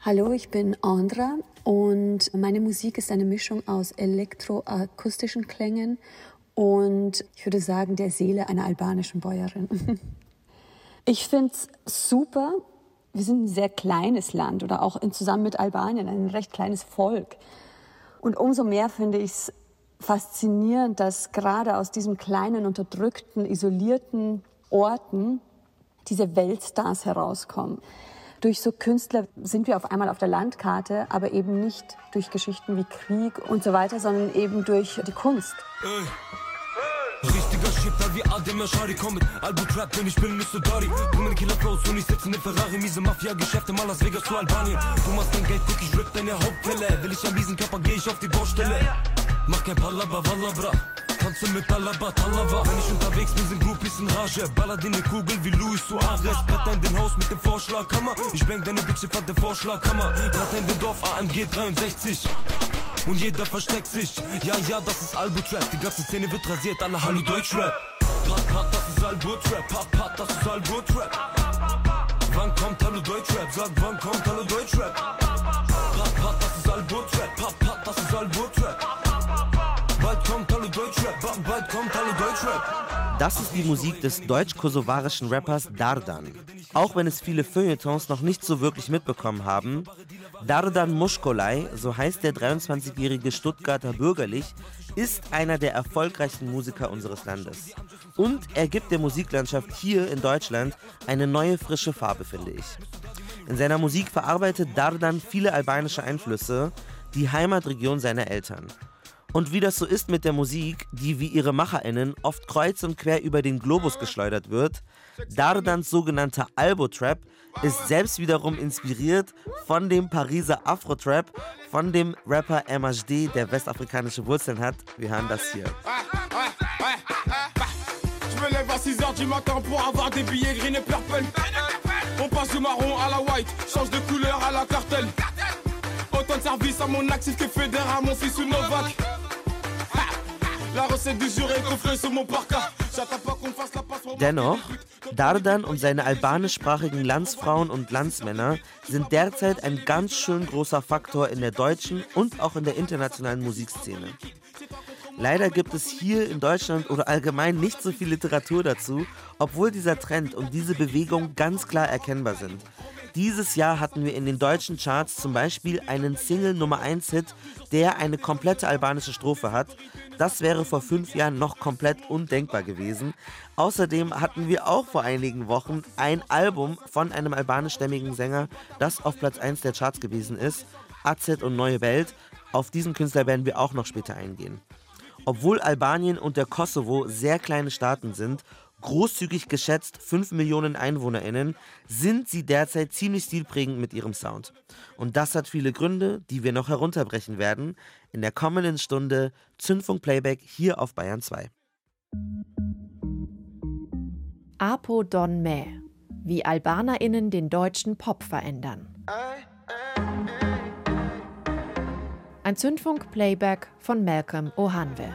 Hallo, ich bin Andra und meine Musik ist eine Mischung aus elektroakustischen Klängen und ich würde sagen der Seele einer albanischen Bäuerin. Ich finde es super. Wir sind ein sehr kleines Land oder auch zusammen mit Albanien ein recht kleines Volk. Und umso mehr finde ich es faszinierend, dass gerade aus diesen kleinen, unterdrückten, isolierten Orten diese Weltstars herauskommen. Durch so Künstler sind wir auf einmal auf der Landkarte, aber eben nicht durch Geschichten wie Krieg und so weiter, sondern eben durch die Kunst. Richtiger Shifter wie Adem Yashari, komm mit Albu-Trap, denn ich bin Mr. Dari. Du meine Killer-Flows und ich sitze in der Ferrari, miese Mafia-Geschäfte, mal Las Vegas zu Albanien. Du machst dein Geld, guck, ich rip deine Hauptquelle. Will ich an diesen Körper, geh ich auf die Baustelle. Mach kein Palaba, Walla, bra. Tanze mit Alaba, Talava. Wenn ich unterwegs bin, sind Groupies in Rage. Baller dir ne Kugel wie Luis Suarez. Bretter in den Haus mit dem Vorschlaghammer. Ich bang deine Bitch, fand den Vorschlaghammer. Bretter in den Dorf, AMG 63. Und jeder versteckt sich. Ja, das ist Albu-Trap. Die ganze Szene wird rasiert, alle Hallo Deutschrap. Pat, das ist Albu-Trap. Pat, das ist Albu-Trap. Wann kommt Hallo Deutschrap? Sag, wann kommt Hallo Deutschrap? Pat, das ist Albu-Trap. Pat, das ist Albu-Trap. Bald kommt Hallo Deutschrap. Bald kommt Hallo Deutschrap. Das ist die Musik des deutsch-kosovarischen Rappers Dardan. Auch wenn es viele Feuilletons noch nicht so wirklich mitbekommen haben, Dardan Mushkolai, so heißt der 23-jährige Stuttgarter Bürgerlich, ist einer der erfolgreichsten Musiker unseres Landes. Und er gibt der Musiklandschaft hier in Deutschland eine neue, frische Farbe, finde ich. In seiner Musik verarbeitet Dardan viele albanische Einflüsse, die Heimatregion seiner Eltern. Und wie das so ist mit der Musik, die wie ihre MacherInnen oft kreuz und quer über den Globus geschleudert wird, Dardans sogenannter Albu-Trap ist selbst wiederum inspiriert von dem Pariser Afro-Trap, von dem Rapper MHD, der westafrikanische Wurzeln hat. Wir hören das hier. Je me lève à 6h du matin pour avoir des billets green et purple. On passe du marron à la white, change de couleur à la cartel. Autant de service à mon actif que fédère à mon fils ou Novak. La recette du jour est coffrée sur mon parka. J'attends pas qu'on fasse la passe. Dennoch, Dardan und seine albanischsprachigen Landsfrauen und Landsmänner sind derzeit ein ganz schön großer Faktor in der deutschen und auch in der internationalen Musikszene. Leider gibt es hier in Deutschland oder allgemein nicht so viel Literatur dazu, obwohl dieser Trend und diese Bewegung ganz klar erkennbar sind. Dieses Jahr hatten wir in den deutschen Charts zum Beispiel einen Single-Nummer-1-Hit, der eine komplette albanische Strophe hat. Das wäre vor 5 Jahren noch komplett undenkbar gewesen. Außerdem hatten wir auch vor einigen Wochen ein Album von einem albanischstämmigen Sänger, das auf Platz 1 der Charts gewesen ist, AZ und Neue Welt. Auf diesen Künstler werden wir auch noch später eingehen. Obwohl Albanien und der Kosovo sehr kleine Staaten sind, großzügig geschätzt 5 Millionen EinwohnerInnen, sind sie derzeit ziemlich stilprägend mit ihrem Sound. Und das hat viele Gründe, die wir noch herunterbrechen werden. In der kommenden Stunde Zündfunk Playback hier auf Bayern 2. Apo Don Me, wie AlbanerInnen den deutschen Pop verändern. Ein Zündfunk-Playback von Malcolm Ohanwe.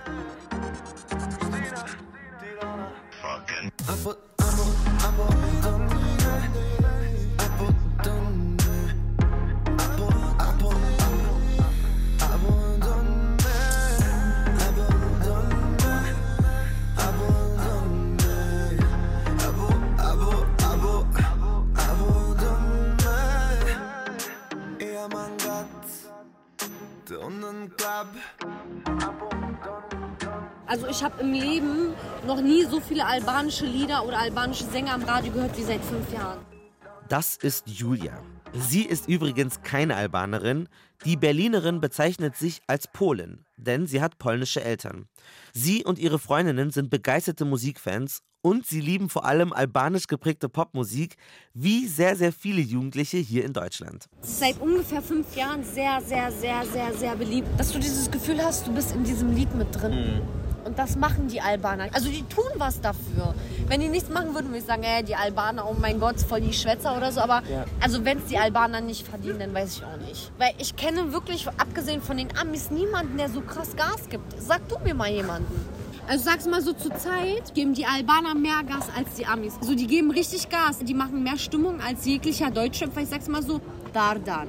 Also ich habe im Leben noch nie so viele albanische Lieder oder albanische Sänger am Radio gehört wie seit 5 Jahren. Das ist Julia. Sie ist übrigens keine Albanerin. Die Berlinerin bezeichnet sich als Polin, denn sie hat polnische Eltern. Sie und ihre Freundinnen sind begeisterte Musikfans und sie lieben vor allem albanisch geprägte Popmusik, wie sehr, sehr viele Jugendliche hier in Deutschland. Es ist seit ungefähr 5 Jahren sehr, sehr, sehr, sehr, sehr beliebt, dass du dieses Gefühl hast, du bist in diesem Lied mit drin. Und das machen die Albaner. Also die tun was dafür. Wenn die nichts machen würden, würde ich sagen, die Albaner, oh mein Gott, voll die Schwätzer oder so. Aber also wenn es die Albaner nicht verdienen, dann weiß ich auch nicht. Weil ich kenne wirklich, abgesehen von den Amis, niemanden, der so krass Gas gibt. Sag du mir mal jemanden. Also sag's mal so, zur Zeit geben die Albaner mehr Gas als die Amis. Also die geben richtig Gas. Die machen mehr Stimmung als jeglicher Deutsche. Ich sag's mal so, Dardan.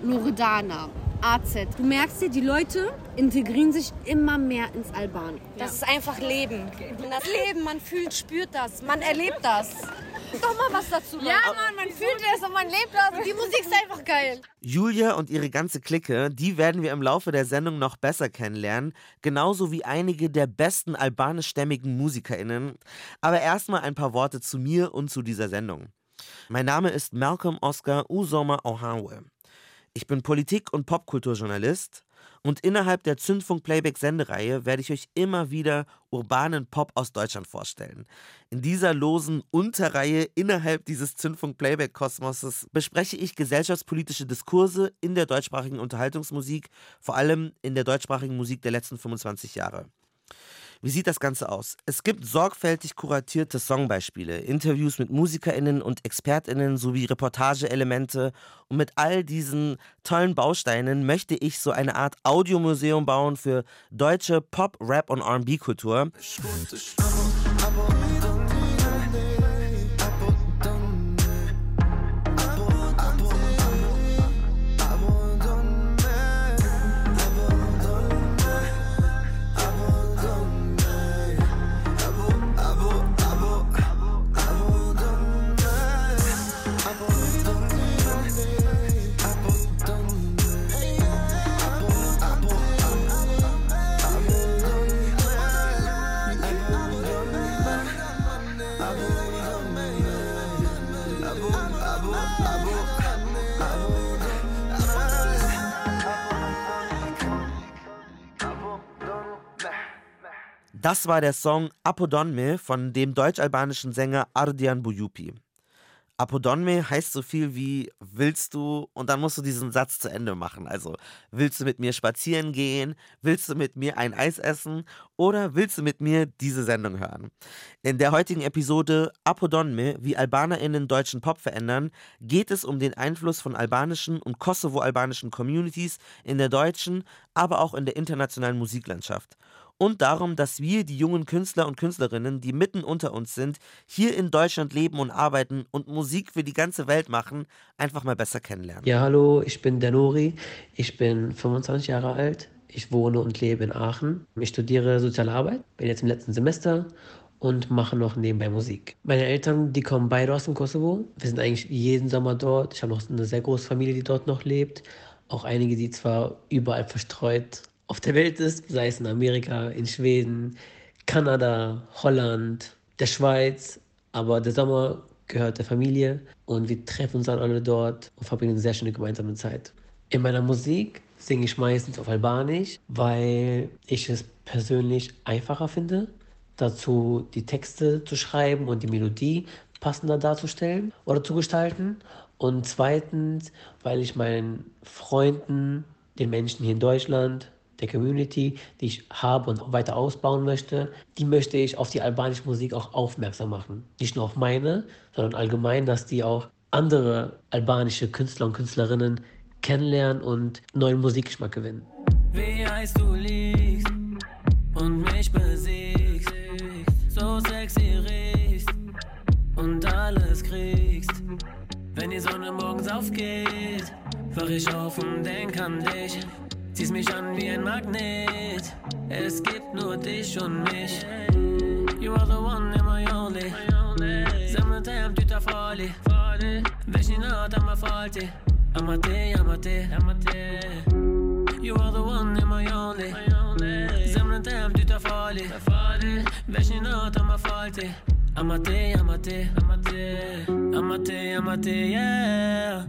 Loredana, AZ. Du merkst ja, die Leute integrieren sich immer mehr ins Alban. Das ist einfach Leben. Das Leben, man fühlt, spürt das, man erlebt das. Doch mal was dazu. Ja, Mann, man fühlt es und man lebt das. Und die Musik ist einfach geil. Julia und ihre ganze Clique, die werden wir im Laufe der Sendung noch besser kennenlernen, genauso wie einige der besten albanischstämmigen MusikerInnen. Aber erstmal ein paar Worte zu mir und zu dieser Sendung. Mein Name ist Malcolm Oscar Uzoma Ohanwe. Ich bin Politik- und Popkulturjournalist und innerhalb der Zündfunk-Playback-Sendereihe werde ich euch immer wieder urbanen Pop aus Deutschland vorstellen. In dieser losen Unterreihe innerhalb dieses Zündfunk-Playback-Kosmoses bespreche ich gesellschaftspolitische Diskurse in der deutschsprachigen Unterhaltungsmusik, vor allem in der deutschsprachigen Musik der letzten 25 Jahre. Wie sieht das Ganze aus? Es gibt sorgfältig kuratierte Songbeispiele, Interviews mit MusikerInnen und ExpertInnen sowie Reportageelemente. Und mit all diesen tollen Bausteinen möchte ich so eine Art Audiomuseum bauen für deutsche Pop-, Rap- und R&B-Kultur. Das war der Song Apodonme von dem deutsch-albanischen Sänger Ardian Bujupi. Apodonme heißt so viel wie willst du, und dann musst du diesen Satz zu Ende machen. Also willst du mit mir spazieren gehen, willst du mit mir ein Eis essen oder willst du mit mir diese Sendung hören? In der heutigen Episode Apodonme, wie AlbanerInnen deutschen Pop verändern, geht es um den Einfluss von albanischen und kosovo-albanischen Communities in der deutschen, aber auch in der internationalen Musiklandschaft. Und darum, dass wir, die jungen Künstler und Künstlerinnen, die mitten unter uns sind, hier in Deutschland leben und arbeiten und Musik für die ganze Welt machen, einfach mal besser kennenlernen. Ja, hallo, ich bin der Nori, ich bin 25 Jahre alt, ich wohne und lebe in Aachen. Ich studiere Soziale Arbeit, bin jetzt im letzten Semester und mache noch nebenbei Musik. Meine Eltern, die kommen beide aus dem Kosovo. Wir sind eigentlich jeden Sommer dort. Ich habe noch eine sehr große Familie, die dort noch lebt. Auch einige, die zwar überall verstreut auf der Welt ist, sei es in Amerika, in Schweden, Kanada, Holland, der Schweiz. Aber der Sommer gehört der Familie und wir treffen uns dann alle dort und verbringen eine sehr schöne gemeinsame Zeit. In meiner Musik singe ich meistens auf Albanisch, weil ich es persönlich einfacher finde, dazu die Texte zu schreiben und die Melodie passender darzustellen oder zu gestalten. Und zweitens, weil ich meinen Freunden, den Menschen hier in Deutschland, der Community, die ich habe und weiter ausbauen möchte, die möchte ich auf die albanische Musik auch aufmerksam machen. Nicht nur auf meine, sondern allgemein, dass die auch andere albanische Künstler und Künstlerinnen kennenlernen und neuen Musikgeschmack gewinnen. Wie heißt du liegst und mich besiegst, so sexy riechst und alles kriegst. Wenn die Sonne morgens aufgeht, wach ich auf und denk an dich. Ziehst mich an wie ein Magnet, es gibt nur dich und mich. You are the one and my only. Zemrën ty ta fali, veç një natë ama falti. Ama te. You are the one and my only. Zemrën ty ta fali, veç një natë ama falti. Ama te, yeah.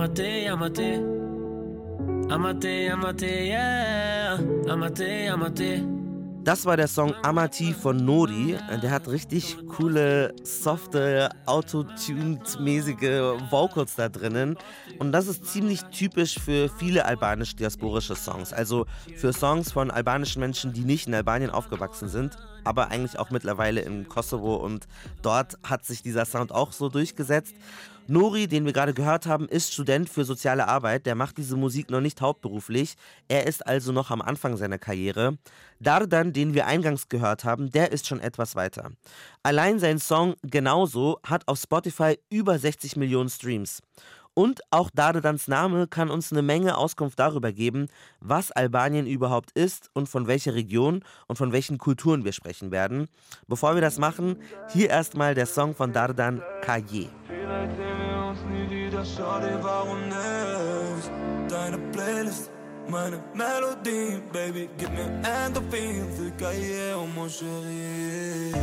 Amate. Das war der Song Amati von Nori. Der hat richtig coole, softe, autotuned-mäßige Vocals da drinnen. Und das ist ziemlich typisch für viele albanisch-diasporische Songs. Also für Songs von albanischen Menschen, die nicht in Albanien aufgewachsen sind, aber eigentlich auch mittlerweile im Kosovo. Und dort hat sich dieser Sound auch so durchgesetzt. Nori, den wir gerade gehört haben, ist Student für soziale Arbeit. Der macht diese Musik noch nicht hauptberuflich. Er ist also noch am Anfang seiner Karriere. Dardan, den wir eingangs gehört haben, der ist schon etwas weiter. Allein sein Song Genauso hat auf Spotify über 60 Millionen Streams. Und auch Dardedans Name kann uns eine Menge Auskunft darüber geben, was Albanien überhaupt ist und von welcher Region und von welchen Kulturen wir sprechen werden. Bevor wir das machen, hier erstmal der Song von Dardan, Kaye. Vielleicht sehen wir uns nie wieder, schade, warum nicht? Deine Playlist, meine Melodie, Baby, gib mir Endorphin für Kaye und mon chéri.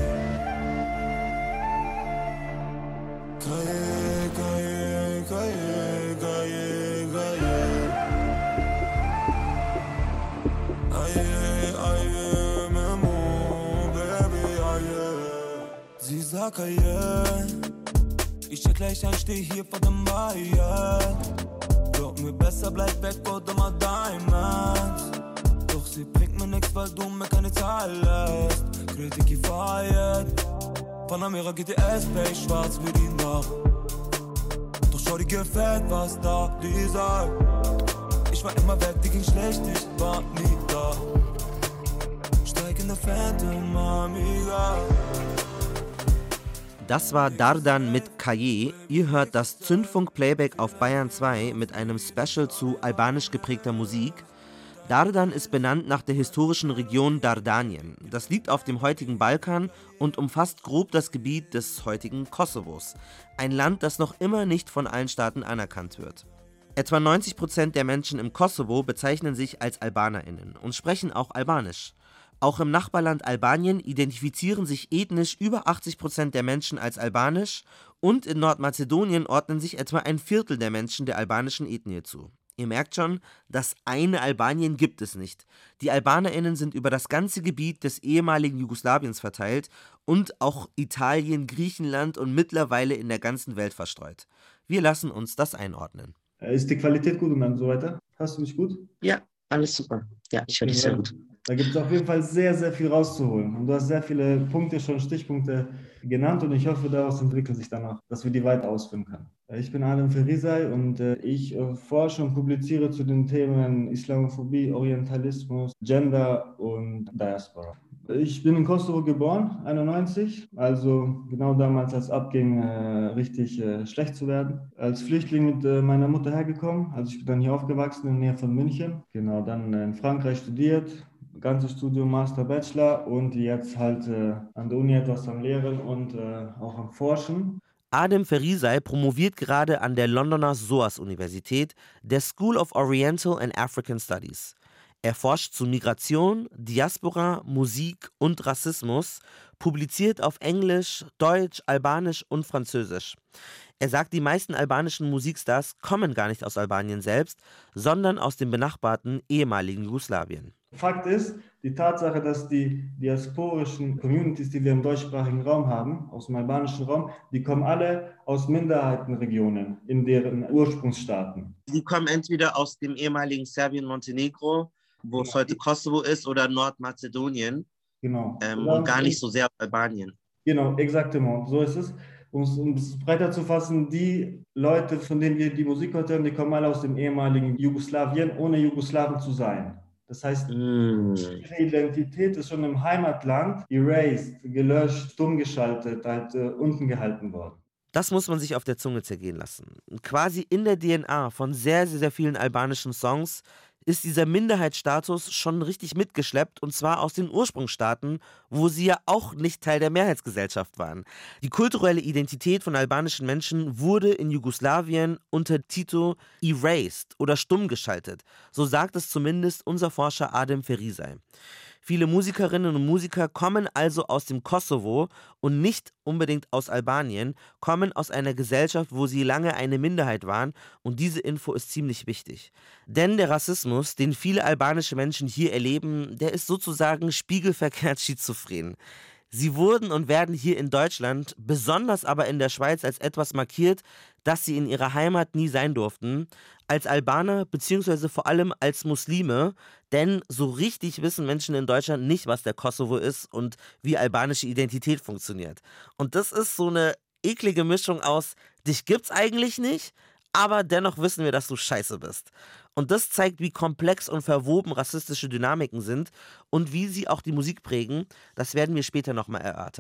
Kaye, Kaye, Kaye, Kaye, Kaye. Aye, aye, Memo, Baby, aye. Sie sagt Kaye, ich check gleich ein, steh hier vor dem Bayer. Glaub mir, besser bleib weg oder mal Diamonds. Doch sie bringt mir nix, weil du mir keine Zahl lässt. Kritik gefeiert, Panamera GTS, Pay schwarz wie die Nacht. Doch schau, dir gefällt, was da die sagt. Ich war immer weg, die ging schlecht, ich war nie da. Steig in der Phantom, Amiga. Das war Dardan mit Kaye. Ihr hört das Zündfunk-Playback auf Bayern 2 mit einem Special zu albanisch geprägter Musik. Dardan ist benannt nach der historischen Region Dardanien. Das liegt auf dem heutigen Balkan und umfasst grob das Gebiet des heutigen Kosovos. Ein Land, das noch immer nicht von allen Staaten anerkannt wird. Etwa 90% der Menschen im Kosovo bezeichnen sich als AlbanerInnen und sprechen auch Albanisch. Auch im Nachbarland Albanien identifizieren sich ethnisch über 80% der Menschen als albanisch und in Nordmazedonien ordnen sich etwa ein Viertel der Menschen der albanischen Ethnie zu. Ihr merkt schon, das eine Albanien gibt es nicht. Die AlbanerInnen sind über das ganze Gebiet des ehemaligen Jugoslawiens verteilt und auch Italien, Griechenland und mittlerweile in der ganzen Welt verstreut. Wir lassen uns das einordnen. Ist die Qualität gut und so weiter? Hörst du mich gut? Ja, alles super. Ja, ich höre dich sehr gut. Da gibt es auf jeden Fall sehr, sehr viel rauszuholen. Und du hast sehr viele Punkte, schon Stichpunkte genannt und ich hoffe, daraus entwickelt sich dann auch, dass wir die weiter ausführen können. Ich bin Adem Ferizaj und ich forsche und publiziere zu den Themen Islamophobie, Orientalismus, Gender und Diaspora. Ich bin in Kosovo geboren, 91, also genau damals, als abging, richtig schlecht zu werden. Als Flüchtling mit meiner Mutter hergekommen, also ich bin dann hier aufgewachsen in der Nähe von München. Genau, dann in Frankreich studiert, ganzes Studium, Master, Bachelor und jetzt halt an der Uni etwas am Lehren und auch am Forschen. Adem Ferizaj promoviert gerade an der Londoner SOAS-Universität, der School of Oriental and African Studies. Er forscht zu Migration, Diaspora, Musik und Rassismus, publiziert auf Englisch, Deutsch, Albanisch und Französisch. Er sagt, die meisten albanischen Musikstars kommen gar nicht aus Albanien selbst, sondern aus dem benachbarten ehemaligen Jugoslawien. Fakt ist, die Tatsache, dass die diasporischen Communities, die wir im deutschsprachigen Raum haben, aus dem albanischen Raum, die kommen alle aus Minderheitenregionen in deren Ursprungsstaaten. Die kommen entweder aus dem ehemaligen Serbien-Montenegro, wo es heute Kosovo ist, oder Nordmazedonien. Genau. Und gar nicht so sehr aus Albanien. Genau, exaktement. So ist es. Um es breiter zu fassen, die Leute, von denen wir die Musik heute hören, die kommen alle aus dem ehemaligen Jugoslawien, ohne Jugoslawen zu sein. Das heißt, ihre Identität ist schon im Heimatland erased, gelöscht, stumm geschaltet, halt unten gehalten worden. Das muss man sich auf der Zunge zergehen lassen. Quasi in der DNA von sehr, sehr, sehr vielen albanischen Songs ist dieser Minderheitsstatus schon richtig mitgeschleppt, und zwar aus den Ursprungsstaaten, wo sie ja auch nicht Teil der Mehrheitsgesellschaft waren. Die kulturelle Identität von albanischen Menschen wurde in Jugoslawien unter Tito erased oder stumm geschaltet. So sagt es zumindest unser Forscher Adem Ferizaj. Viele Musikerinnen und Musiker kommen also aus dem Kosovo und nicht unbedingt aus Albanien, kommen aus einer Gesellschaft, wo sie lange eine Minderheit waren, und diese Info ist ziemlich wichtig. Denn der Rassismus, den viele albanische Menschen hier erleben, der ist sozusagen spiegelverkehrt schizophren. Sie wurden und werden hier in Deutschland, besonders aber in der Schweiz, als etwas markiert, das sie in ihrer Heimat nie sein durften, als Albaner bzw. vor allem als Muslime, denn so richtig wissen Menschen in Deutschland nicht, was der Kosovo ist und wie albanische Identität funktioniert. Und das ist so eine eklige Mischung aus, dich gibt's eigentlich nicht, aber dennoch wissen wir, dass du scheiße bist. Und das zeigt, wie komplex und verwoben rassistische Dynamiken sind und wie sie auch die Musik prägen. Das werden wir später nochmal erörtern.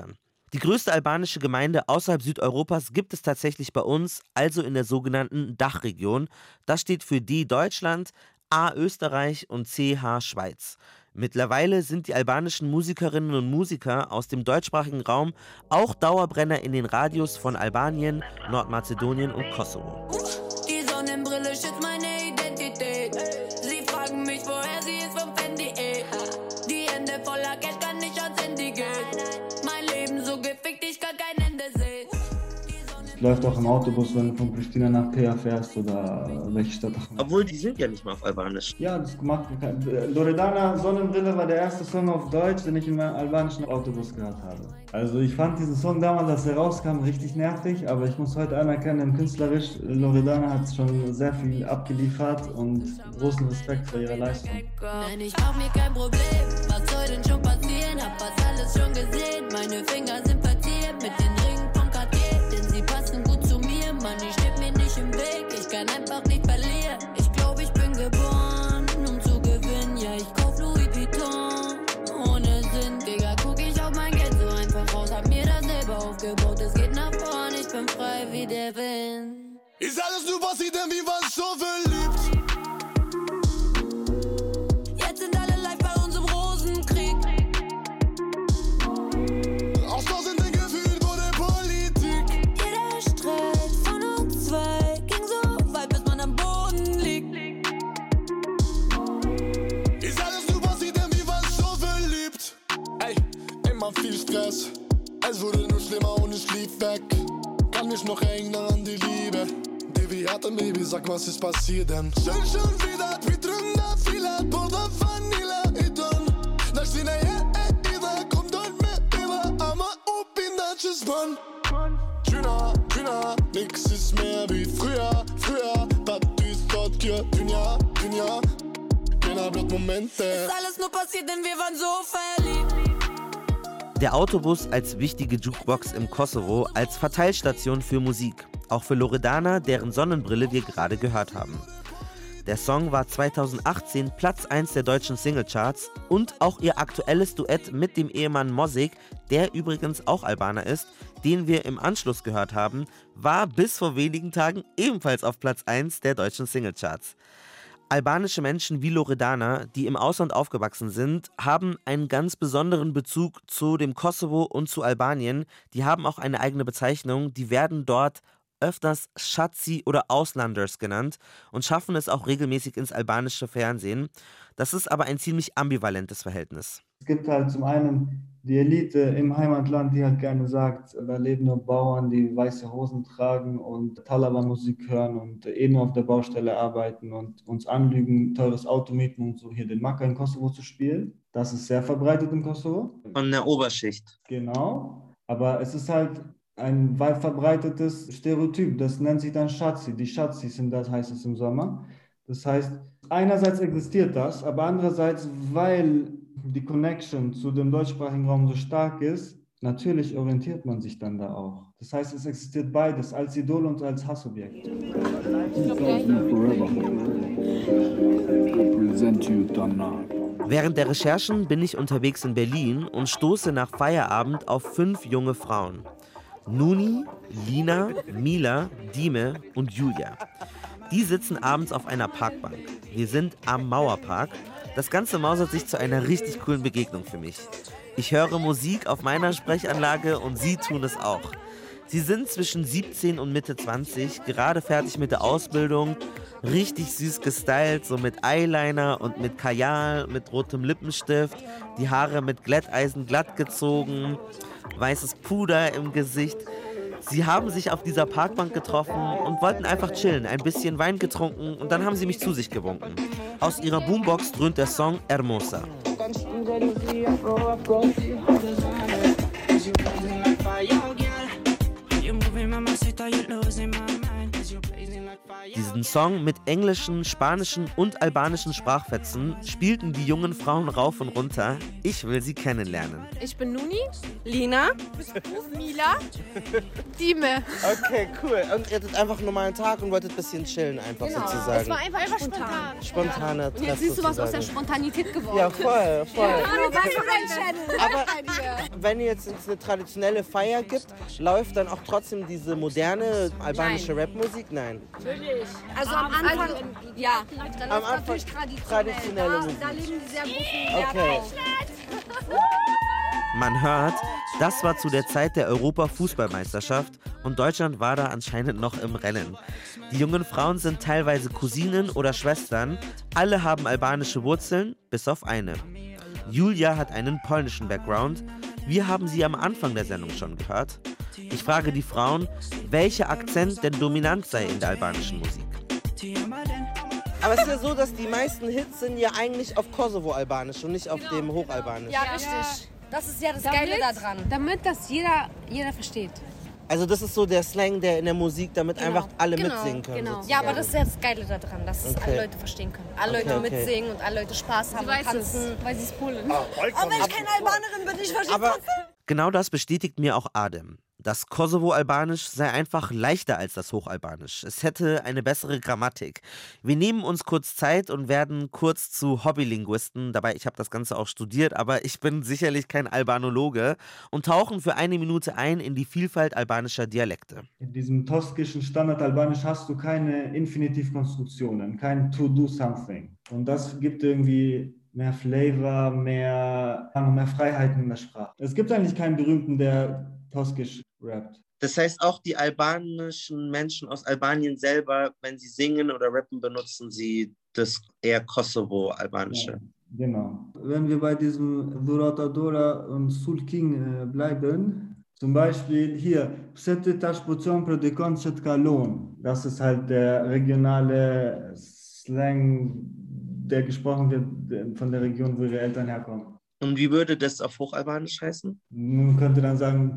Die größte albanische Gemeinde außerhalb Südeuropas gibt es tatsächlich bei uns, also in der sogenannten Dachregion. Das steht für D Deutschland, A Österreich und CH Schweiz. Mittlerweile sind die albanischen Musikerinnen und Musiker aus dem deutschsprachigen Raum auch Dauerbrenner in den Radios von Albanien, Nordmazedonien und Kosovo. Die Sonnenbrille schützt meine Identität. Sie fragen mich, woher sie ist vom Fendi. Die Hände voller Geld, kann nicht ans Handy gehen. Mein Leben so gefickt, ich kann kein Ende sehen. Es läuft auch im Autobus, wenn du von Pristina nach Pea fährst oder welche Stadt auch immer. Obwohl, die sind ja nicht mal auf Albanisch. Ja, das gemacht. Loredana, Sonnenbrille war der erste Song auf Deutsch, den ich in meinem albanischen Autobus gehört habe. Also ich fand diesen Song damals, als er rauskam, richtig nervig, aber ich muss heute anerkennen, künstlerisch, Loredana hat schon sehr viel abgeliefert und großen Respekt vor ihrer Leistung. Nein, ich mach mir kein Problem, was soll denn schon passieren? Hab fast alles schon gesehen, meine Finger sind verziert mit den Ringen von Cartier, denn sie passen gut zu mir, Mann, ich steht mir nicht im Weg, ich kann einfach nicht verlieren. Ich glaub, ich bin geboren, um zu gewinnen, ja, ich kauf Louis Vuitton, ohne Sinn, Digga, guck ich auf mein Geld so einfach raus, hab mir das selber aufgebaut, es geht nach vorn, ich bin frei wie der Wind. Ist alles nur passiert, denn wir waren so verliebt. Jetzt sind alle live bei uns im Rosenkrieg. Ausschlossen den Gefühl vor der Politik. Jeder Streit von uns zwei ging so weit, bis man am Boden liegt. Ist alles nur passiert, denn wir waren so verliebt. Ey, immer viel Stress. Es wurde nur schlimmer und ich lief weg. Kann mich noch erinnern an die Liebe, die wir hatten, Baby, sag, was ist passiert denn? Schon wieder, vi drömde filer, båda vanilla i dörren. När sina Ida kom dörren med Eva, ama upp in Dutches Mann. Schöner, nix ist mehr wie früher, Tattoos dort, Dünya, keiner blöd Momente. Ist alles nur passiert, denn wir waren so verliebt. Der Autobus als wichtige Jukebox im Kosovo, als Verteilstation für Musik. Auch für Loredana, deren Sonnenbrille wir gerade gehört haben. Der Song war 2018 Platz 1 der deutschen Singlecharts und auch ihr aktuelles Duett mit dem Ehemann Mosik, der übrigens auch Albaner ist, den wir im Anschluss gehört haben, war bis vor wenigen Tagen ebenfalls auf Platz 1 der deutschen Singlecharts. Albanische Menschen wie Loredana, die im Ausland aufgewachsen sind, haben einen ganz besonderen Bezug zu dem Kosovo und zu Albanien. Die haben auch eine eigene Bezeichnung, die werden dort öfters Schatzi oder Auslanders genannt und schaffen es auch regelmäßig ins albanische Fernsehen. Das ist aber ein ziemlich ambivalentes Verhältnis. Es gibt halt zum einen die Elite im Heimatland, die halt gerne sagt, da leben nur Bauern, die weiße Hosen tragen und Talaba-Musik hören und nur auf der Baustelle arbeiten und uns anlügen, teures Auto mieten und so hier den Macker in Kosovo zu spielen. Das ist sehr verbreitet im Kosovo. Von der Oberschicht. Genau, aber es ist halt ein weit verbreitetes Stereotyp, das nennt sich dann Schatzi. Die Schatzis sind das, heißt es im Sommer. Das heißt, einerseits existiert das, aber andererseits, weil die Connection zu dem deutschsprachigen Raum so stark ist, natürlich orientiert man sich dann da auch. Das heißt, es existiert beides, als Idol und als Hassobjekt. Während der Recherchen bin ich unterwegs in Berlin und stoße nach Feierabend auf 5 junge Frauen. Nuni, Lina, Mila, Dime und Julia. Die sitzen abends auf einer Parkbank. Wir sind am Mauerpark. Das Ganze mausert sich zu einer richtig coolen Begegnung für mich. Ich höre Musik auf meiner Sprechanlage und sie tun es auch. Sie sind zwischen 17 und Mitte 20, gerade fertig mit der Ausbildung, richtig süß gestylt, so mit Eyeliner und mit Kajal, mit rotem Lippenstift, die Haare mit Glätteisen glatt gezogen, weißes Puder im Gesicht. Sie haben sich auf dieser Parkbank getroffen und wollten einfach chillen, ein bisschen Wein getrunken und dann haben sie mich zu sich gewunken. Aus ihrer Boombox dröhnt der Song Hermosa. Diesen Song mit englischen, spanischen und albanischen Sprachfetzen spielten die jungen Frauen rauf und runter. Ich will sie kennenlernen. Ich bin Nuni, Lina, Mila, Dime. Okay, cool. Und ihr hattet einfach einen normalen Tag und wolltet ein bisschen chillen einfach sozusagen. Es war einfach spontan. Spontane Treffen. Und jetzt siehst du, was aus der Spontanität geworden ist. Ja, voll. Aber wenn ihr jetzt eine traditionelle Feier gibt, läuft dann auch trotzdem diese moderne albanische Rapmusik? Nein. natürlich. Also am Anfang, ja. Dann Am ist Anfang natürlich traditionelle Musik. Da legen die sehr großen Wert Okay. auf. Man hört, das war zu der Zeit der Europa-Fußballmeisterschaft und Deutschland war da anscheinend noch im Rennen. Die jungen Frauen sind teilweise Cousinen oder Schwestern, alle haben albanische Wurzeln, bis auf eine. Julia hat einen polnischen Background. Wir haben sie am Anfang der Sendung schon gehört. Ich frage die Frauen, welcher Akzent denn dominant sei in der albanischen Musik. Aber es ist ja so, dass die meisten Hits sind ja eigentlich auf Kosovo-Albanisch und nicht auf dem Hochalbanisch. Ja, richtig. Das ist ja das Geile daran. Damit das jeder versteht. Also das ist so der Slang, der in der Musik, damit einfach alle mitsingen können. Genau. sozusagen. Ja, aber das ist ja das Geile daran, dass es Okay. alle Leute verstehen können. Alle Leute mitsingen und alle Leute Spaß haben und tanzen. Weil sie ist Polin. Aber wenn ich keine Albanerin bin, ich verstehe Aber trotzdem. genau das bestätigt mir auch Adem. Das Kosovo-Albanisch sei einfach leichter als das Hochalbanisch. Es hätte eine bessere Grammatik. Wir nehmen uns kurz Zeit und werden kurz zu Hobbylinguisten. Dabei, ich habe das Ganze auch studiert, aber ich bin sicherlich kein Albanologe. Und tauchen für eine Minute ein in die Vielfalt albanischer Dialekte. In diesem toskischen Standard-Albanisch hast du keine Infinitivkonstruktionen, kein to do something. Und das gibt irgendwie mehr Flavor, mehr Freiheiten in der Sprache. Es gibt eigentlich keinen berühmten, der toskisch rappt. Das heißt, auch die albanischen Menschen aus Albanien selber, wenn sie singen oder rappen, benutzen sie das eher Kosovo-Albanische. Ja, genau. Wenn wir bei diesem Durata Dora und Sul King bleiben, zum Beispiel hier, das ist halt der regionale Slang, der gesprochen wird von der Region, wo ihre Eltern herkommen. Und wie würde das auf Hochalbanisch heißen? Man könnte dann sagen,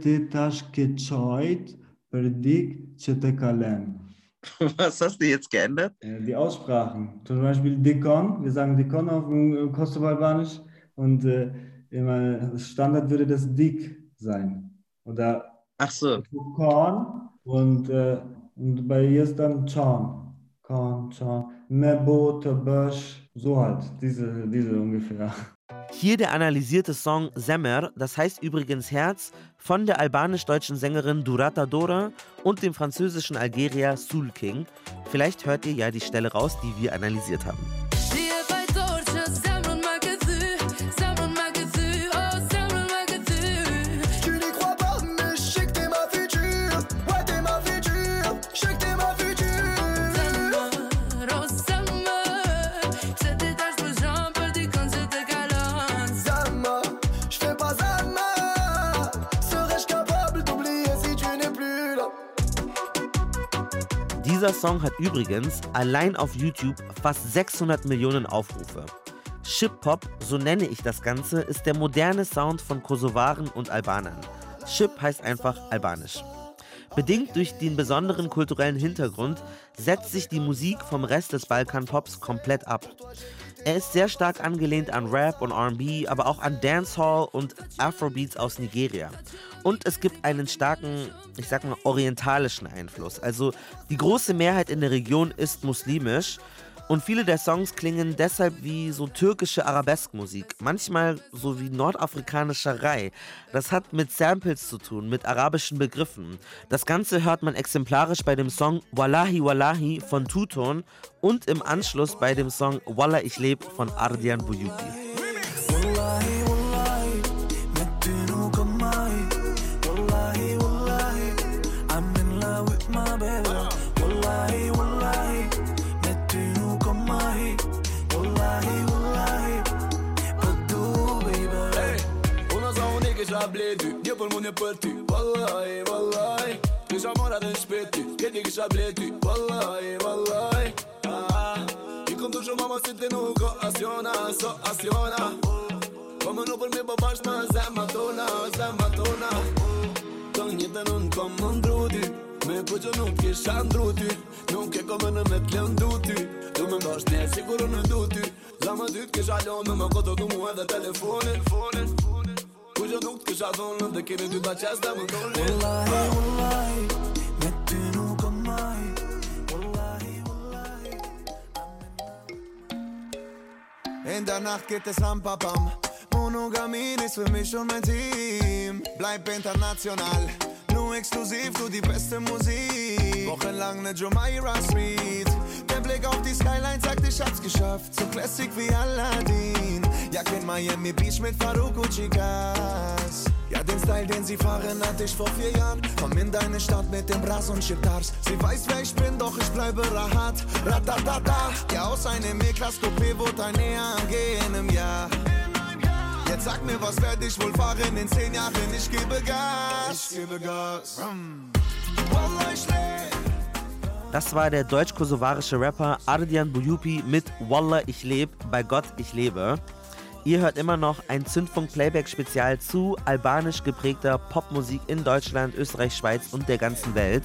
Was hast du jetzt geändert? Die Aussprachen. Zum Beispiel Dikon, wir sagen Dikon auf Kosovo-Albanisch und im Standard würde das Dik sein. Oder Ach so. Korn und bei ihr ist dann Chon. Korn, Chon, Mebo, Tabash, so halt, diese ungefähr. Hier der analysierte Song Zemer, das heißt übrigens Herz, von der albanisch-deutschen Sängerin Durata Dora und dem französischen Algerier Sul King. Vielleicht hört ihr ja die Stelle raus, die wir analysiert haben. Dieser Song hat übrigens allein auf YouTube fast 600 Millionen Aufrufe. Ship-Hop, so nenne ich das Ganze, ist der moderne Sound von Kosovaren und Albanern. Ship heißt einfach albanisch. Bedingt durch den besonderen kulturellen Hintergrund setzt sich die Musik vom Rest des Balkan-Pops komplett ab. Er ist sehr stark angelehnt an Rap und R&B, aber auch an Dancehall und Afrobeats aus Nigeria. Und es gibt einen starken, ich sag mal, orientalischen Einfluss. Also die große Mehrheit in der Region ist muslimisch und viele der Songs klingen deshalb wie so türkische Arabeskmusik, manchmal so wie nordafrikanischer Rai. Das hat mit Samples zu tun, mit arabischen Begriffen. Das Ganze hört man exemplarisch bei dem Song Wallahi Wallahi von Tuton und im Anschluss bei dem Song Wallah ich leb von Ardian Buyuti. Dio për mund e për ty, wallahi, wallahi Kisha mora dhe në shpeti, keti kisha bleti, wallahi, wallahi I kom të shumë mama si të nuk o asjona, so asjona Kom në për me babash më zemma tona Të njëtë në kom më ndru ty Me ku që nuk kisha ndru ty, nuk e kom në me t'lëndu ty. Du me mbash njerë, sigur në du ty. Zama dyt kisha lënë, me koto du mu edhe telefonin. Ku që nuk t'kisha thonë, dhe kini ty ta qes dhe më ndonë. Wallahi, wallahi, me ty nuk o maj. Wallahi, wallahi. In der Nacht geht es ram papam. Monogamin ist für mich schon mein Team. Bleib international, nur exklusiv, du die beste Musik. Wochenlang ne Jumeirah Street. Der Blick auf die Skyline sagt, ich hab's geschafft. So classic wie Aladdin. Ja, kennt Miami Beach mit Farouk und Chicas. Ja, den Style, den sie fahren, hatte ich vor 4 Jahren. Komm in deine Stadt mit dem Brass und Chiptars. Sie weiß, wer ich bin, doch ich bleibe Rahat. Ratatata. Ja, aus einem E-Class Coupé wird ein AMG in einem Jahr. Jetzt sag mir, was werd ich wohl fahren in 10 Jahren? Ich gebe Gas. Ich gebe Gas. Wallah, ich leb. Das war der deutsch-kosovarische Rapper Ardian Buyupi mit Wallah, ich leb, bei Gott, ich lebe. Ihr hört immer noch ein Zündfunk-Playback-Spezial zu albanisch geprägter Popmusik in Deutschland, Österreich, Schweiz und der ganzen Welt.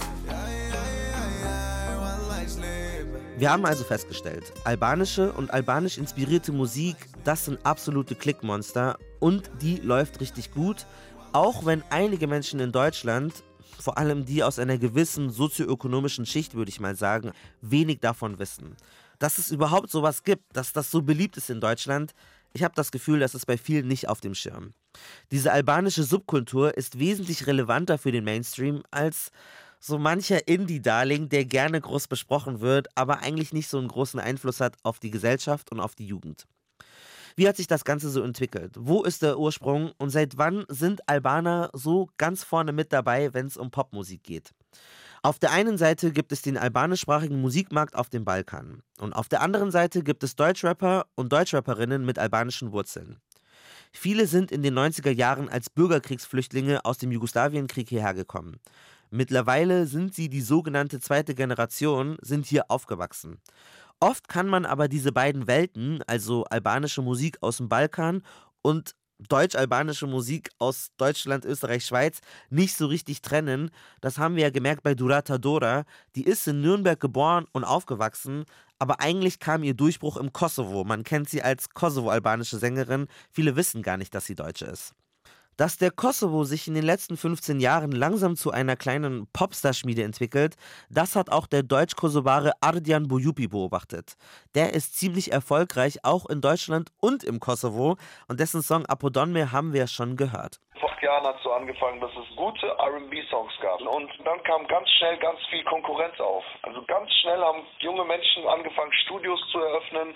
Wir haben also festgestellt, albanische und albanisch inspirierte Musik, das sind absolute Klickmonster und die läuft richtig gut, auch wenn einige Menschen in Deutschland, vor allem die aus einer gewissen sozioökonomischen Schicht, würde ich mal sagen, wenig davon wissen. Dass es überhaupt sowas gibt, dass das so beliebt ist in Deutschland, ich habe das Gefühl, das ist bei vielen nicht auf dem Schirm. Diese albanische Subkultur ist wesentlich relevanter für den Mainstream als so mancher Indie-Darling, der gerne groß besprochen wird, aber eigentlich nicht so einen großen Einfluss hat auf die Gesellschaft und auf die Jugend. Wie hat sich das Ganze so entwickelt? Wo ist der Ursprung und seit wann sind Albaner so ganz vorne mit dabei, wenn es um Popmusik geht? Auf der einen Seite gibt es den albanischsprachigen Musikmarkt auf dem Balkan und auf der anderen Seite gibt es Deutschrapper und Deutschrapperinnen mit albanischen Wurzeln. Viele sind in den 90er Jahren als Bürgerkriegsflüchtlinge aus dem Jugoslawienkrieg hierher gekommen. Mittlerweile sind sie die sogenannte zweite Generation, sind hier aufgewachsen. Oft kann man aber diese beiden Welten, also albanische Musik aus dem Balkan und deutsch-albanische Musik aus Deutschland, Österreich, Schweiz, nicht so richtig trennen. Das haben wir ja gemerkt bei Durata Dora. Die ist in Nürnberg geboren und aufgewachsen, aber eigentlich kam ihr Durchbruch im Kosovo. Man kennt sie als kosovo-albanische Sängerin. Viele wissen gar nicht, dass sie Deutsche ist. Dass der Kosovo sich in den letzten 15 Jahren langsam zu einer kleinen Popstar-Schmiede entwickelt, das hat auch der Deutsch-Kosovare Ardian Buyupi beobachtet. Der ist ziemlich erfolgreich, auch in Deutschland und im Kosovo, und dessen Song Apodonme haben wir schon gehört. Vor 8 Jahren hat es so angefangen, dass es gute R&B-Songs gab. Und dann kam ganz schnell ganz viel Konkurrenz auf. Also ganz schnell haben junge Menschen angefangen, Studios zu eröffnen.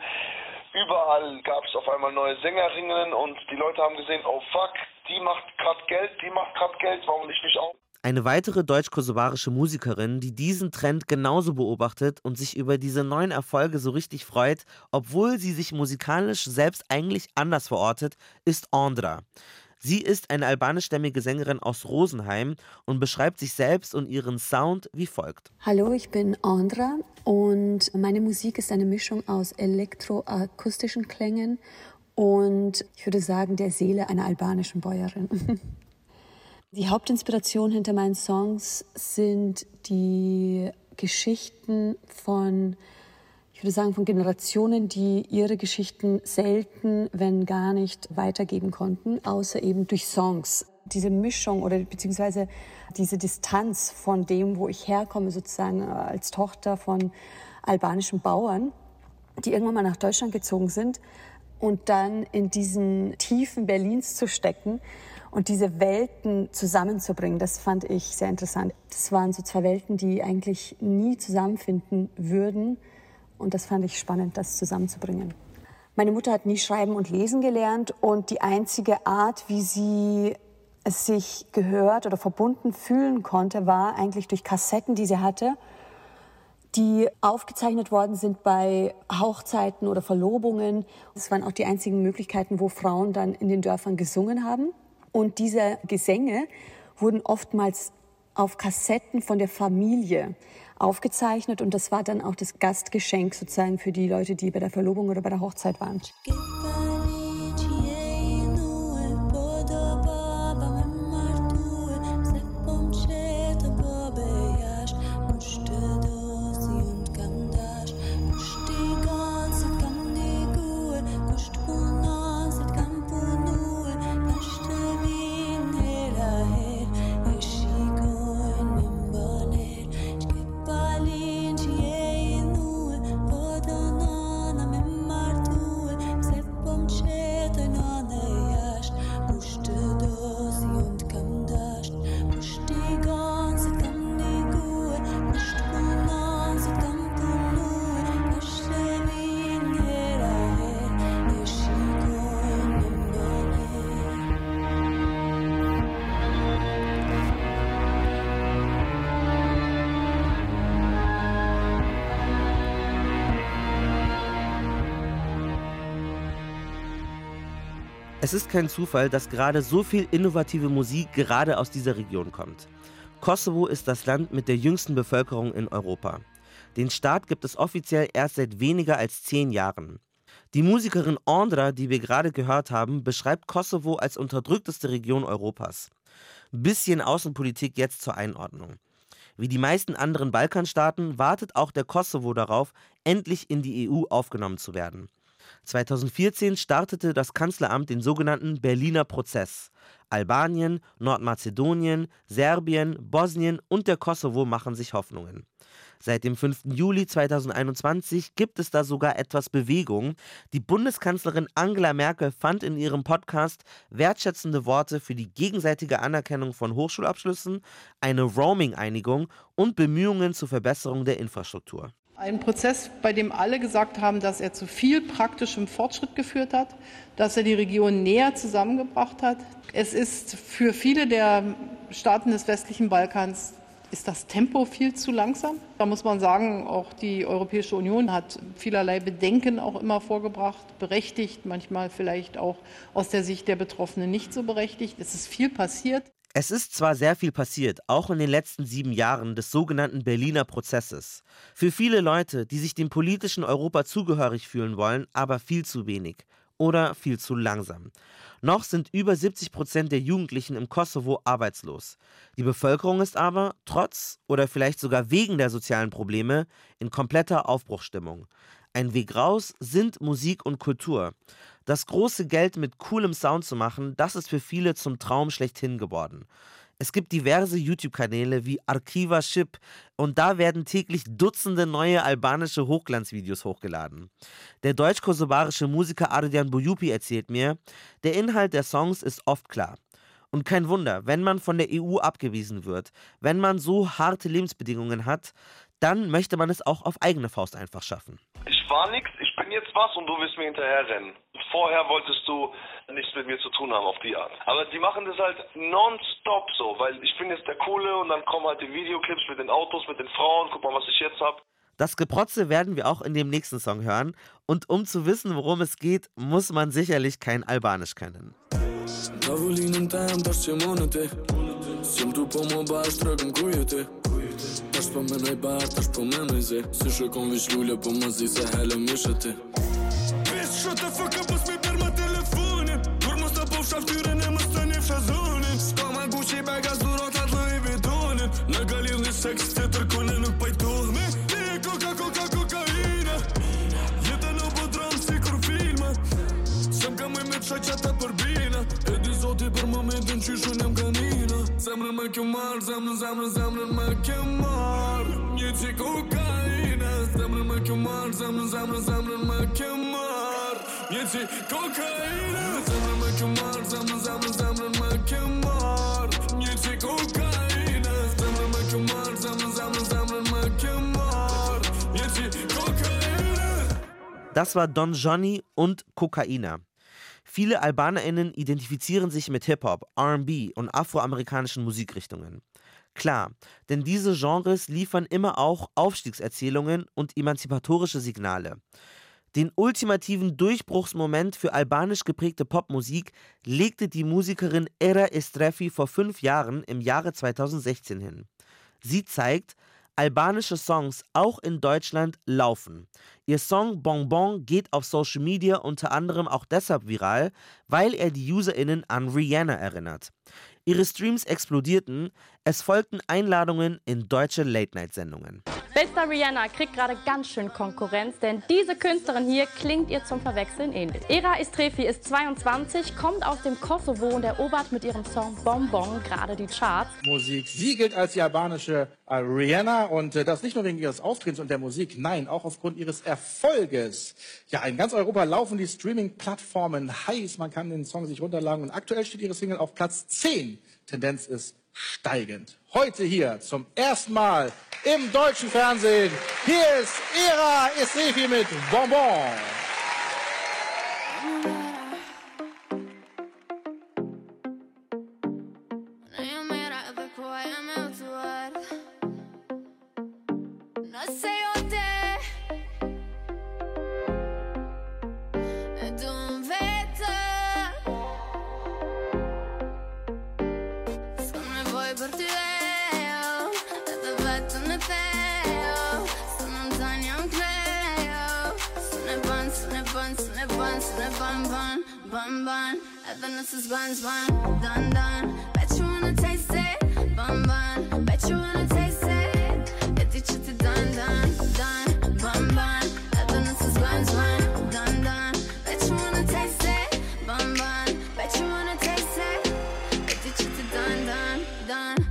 Überall gab es auf einmal neue Sängerinnen und die Leute haben gesehen, oh fuck, die macht gerade Geld, warum nicht mich auch? Eine weitere deutsch-kosovarische Musikerin, die diesen Trend genauso beobachtet und sich über diese neuen Erfolge so richtig freut, obwohl sie sich musikalisch selbst eigentlich anders verortet, ist Andra. Sie ist eine albanischstämmige Sängerin aus Rosenheim und beschreibt sich selbst und ihren Sound wie folgt. Hallo, ich bin Andra und meine Musik ist eine Mischung aus elektroakustischen Klängen und ich würde sagen, der Seele einer albanischen Bäuerin. Die Hauptinspiration hinter meinen Songs sind die Geschichten von, ich würde sagen, von Generationen, die ihre Geschichten selten, wenn gar nicht weitergeben konnten, außer eben durch Songs. Diese Mischung oder beziehungsweise diese Distanz von dem, wo ich herkomme, sozusagen als Tochter von albanischen Bauern, die irgendwann mal nach Deutschland gezogen sind und dann in diesen Tiefen Berlins zu stecken und diese Welten zusammenzubringen, das fand ich sehr interessant. Das waren so zwei Welten, die eigentlich nie zusammenfinden würden. Und das fand ich spannend, das zusammenzubringen. Meine Mutter hat nie schreiben und lesen gelernt und die einzige Art, wie sie es sich gehört oder verbunden fühlen konnte, war eigentlich durch Kassetten, die sie hatte, die aufgezeichnet worden sind bei Hochzeiten oder Verlobungen. Das waren auch die einzigen Möglichkeiten, wo Frauen dann in den Dörfern gesungen haben. Und diese Gesänge wurden oftmals auf Kassetten von der Familie aufgezeichnet und das war dann auch das Gastgeschenk sozusagen für die Leute, die bei der Verlobung oder bei der Hochzeit waren. Es ist kein Zufall, dass gerade so viel innovative Musik gerade aus dieser Region kommt. Kosovo ist das Land mit der jüngsten Bevölkerung in Europa. Den Staat gibt es offiziell erst seit weniger als 10 Jahren. Die Musikerin Andra, die wir gerade gehört haben, beschreibt Kosovo als unterdrückteste Region Europas. Bisschen Außenpolitik jetzt zur Einordnung. Wie die meisten anderen Balkanstaaten wartet auch der Kosovo darauf, endlich in die EU aufgenommen zu werden. 2014 startete das Kanzleramt den sogenannten Berliner Prozess. Albanien, Nordmazedonien, Serbien, Bosnien und der Kosovo machen sich Hoffnungen. Seit dem 5. Juli 2021 gibt es da sogar etwas Bewegung. Die Bundeskanzlerin Angela Merkel fand in ihrem Podcast wertschätzende Worte für die gegenseitige Anerkennung von Hochschulabschlüssen, eine Roaming-Einigung und Bemühungen zur Verbesserung der Infrastruktur. Ein Prozess, bei dem alle gesagt haben, dass er zu viel praktischem Fortschritt geführt hat, dass er die Region näher zusammengebracht hat. Es ist für viele der Staaten des westlichen Balkans ist das Tempo viel zu langsam. Da muss man sagen, auch die Europäische Union hat vielerlei Bedenken auch immer vorgebracht, berechtigt, manchmal vielleicht auch aus der Sicht der Betroffenen nicht so berechtigt. Es ist viel passiert. Es ist zwar sehr viel passiert, auch in den letzten 7 Jahren des sogenannten Berliner Prozesses. Für viele Leute, die sich dem politischen Europa zugehörig fühlen wollen, aber viel zu wenig oder viel zu langsam. Noch sind über 70% der Jugendlichen im Kosovo arbeitslos. Die Bevölkerung ist aber, trotz oder vielleicht sogar wegen der sozialen Probleme, in kompletter Aufbruchsstimmung. Ein Weg raus sind Musik und Kultur. Das große Geld mit coolem Sound zu machen, das ist für viele zum Traum schlechthin geworden. Es gibt diverse YouTube-Kanäle wie Arkiva Ship und da werden täglich Dutzende neue albanische Hochglanzvideos hochgeladen. Der deutsch-kosovarische Musiker Ardian Bujupi erzählt mir, der Inhalt der Songs ist oft klar. Und kein Wunder, wenn man von der EU abgewiesen wird, wenn man so harte Lebensbedingungen hat, dann möchte man es auch auf eigene Faust einfach schaffen. Ich war nix, ich bin jetzt was und du willst mir hinterherrennen. Vorher wolltest du nichts mit mir zu tun haben auf die Art. Aber die machen das halt nonstop so, weil ich bin jetzt der Coole und dann kommen halt die Videoclips mit den Autos, mit den Frauen, guck mal, was ich jetzt hab. Das Geprotze werden wir auch in dem nächsten Song hören. Und um zu wissen, worum es geht, muss man sicherlich kein Albanisch kennen. Tash po me nëj bar, tash po me nëj zi Si shukon vish lulle, po më zi se hele mishe ti Bitch, shut the fuck up, mos mi per ma telefonin Kur mos të po shaftyren e mos të një fshazonin Ska ma Gucci bag as durat atë Louis Vuittonin Në galil një seks të tërkone nuk pajtoh me Ne kokaina Jeta në po dram si kur filma Sem ka mëj me të shaqata për bina E di zoti për momentin qyshun em kanina Zemrën me kjo marrë, zemrën me kjo marrë Një që kokaina Zemrën me kjo marrë, zemrën me kjo marrë Një që kokaina Zemrën me kjo marrë, zemrën me kjo marrë Një që kokaina Zemrën me kjo marrë, zemrën me kjo marrë Një që kokaina. Das war Don Johnny und Kokaina. Viele AlbanerInnen identifizieren sich mit Hip-Hop, R&B und afroamerikanischen Musikrichtungen. Klar, denn diese Genres liefern immer auch Aufstiegserzählungen und emanzipatorische Signale. Den ultimativen Durchbruchsmoment für albanisch geprägte Popmusik legte die Musikerin Era Estrefi vor 5 Jahren im Jahre 2016 hin. Sie zeigt, albanische Songs auch in Deutschland laufen. Ihr Song Bonbon geht auf Social Media unter anderem auch deshalb viral, weil er die UserInnen an Rihanna erinnert. Ihre Streams explodierten, es folgten Einladungen in deutsche Late-Night-Sendungen. Bester Rihanna kriegt gerade ganz schön Konkurrenz, denn diese Künstlerin hier klingt ihr zum Verwechseln ähnlich. Era Estrefi ist 22, kommt aus dem Kosovo und erobert mit ihrem Song Bonbon gerade die Charts. Musik. Sie gilt als die albanische Rihanna und das nicht nur wegen ihres Auftritts und der Musik, nein, auch aufgrund ihres Erfolges. Ja, in ganz Europa laufen die Streaming-Plattformen heiß, man kann den Song sich runterladen und aktuell steht ihre Single auf Platz 10. Tendenz ist steigend. Heute hier zum ersten Mal im deutschen Fernsehen. Hier ist Era Estrefi mit Bonbon. Happiness is buns, bun, done, done. Bet you wanna taste it, bun, bun. Bet you wanna taste it. Get the chitty done, done, done, bun, bun. Happiness is buns, bun, done, done. Bet you wanna taste it, bun, bun. Bet you wanna taste it. Get the chitty done, done, done.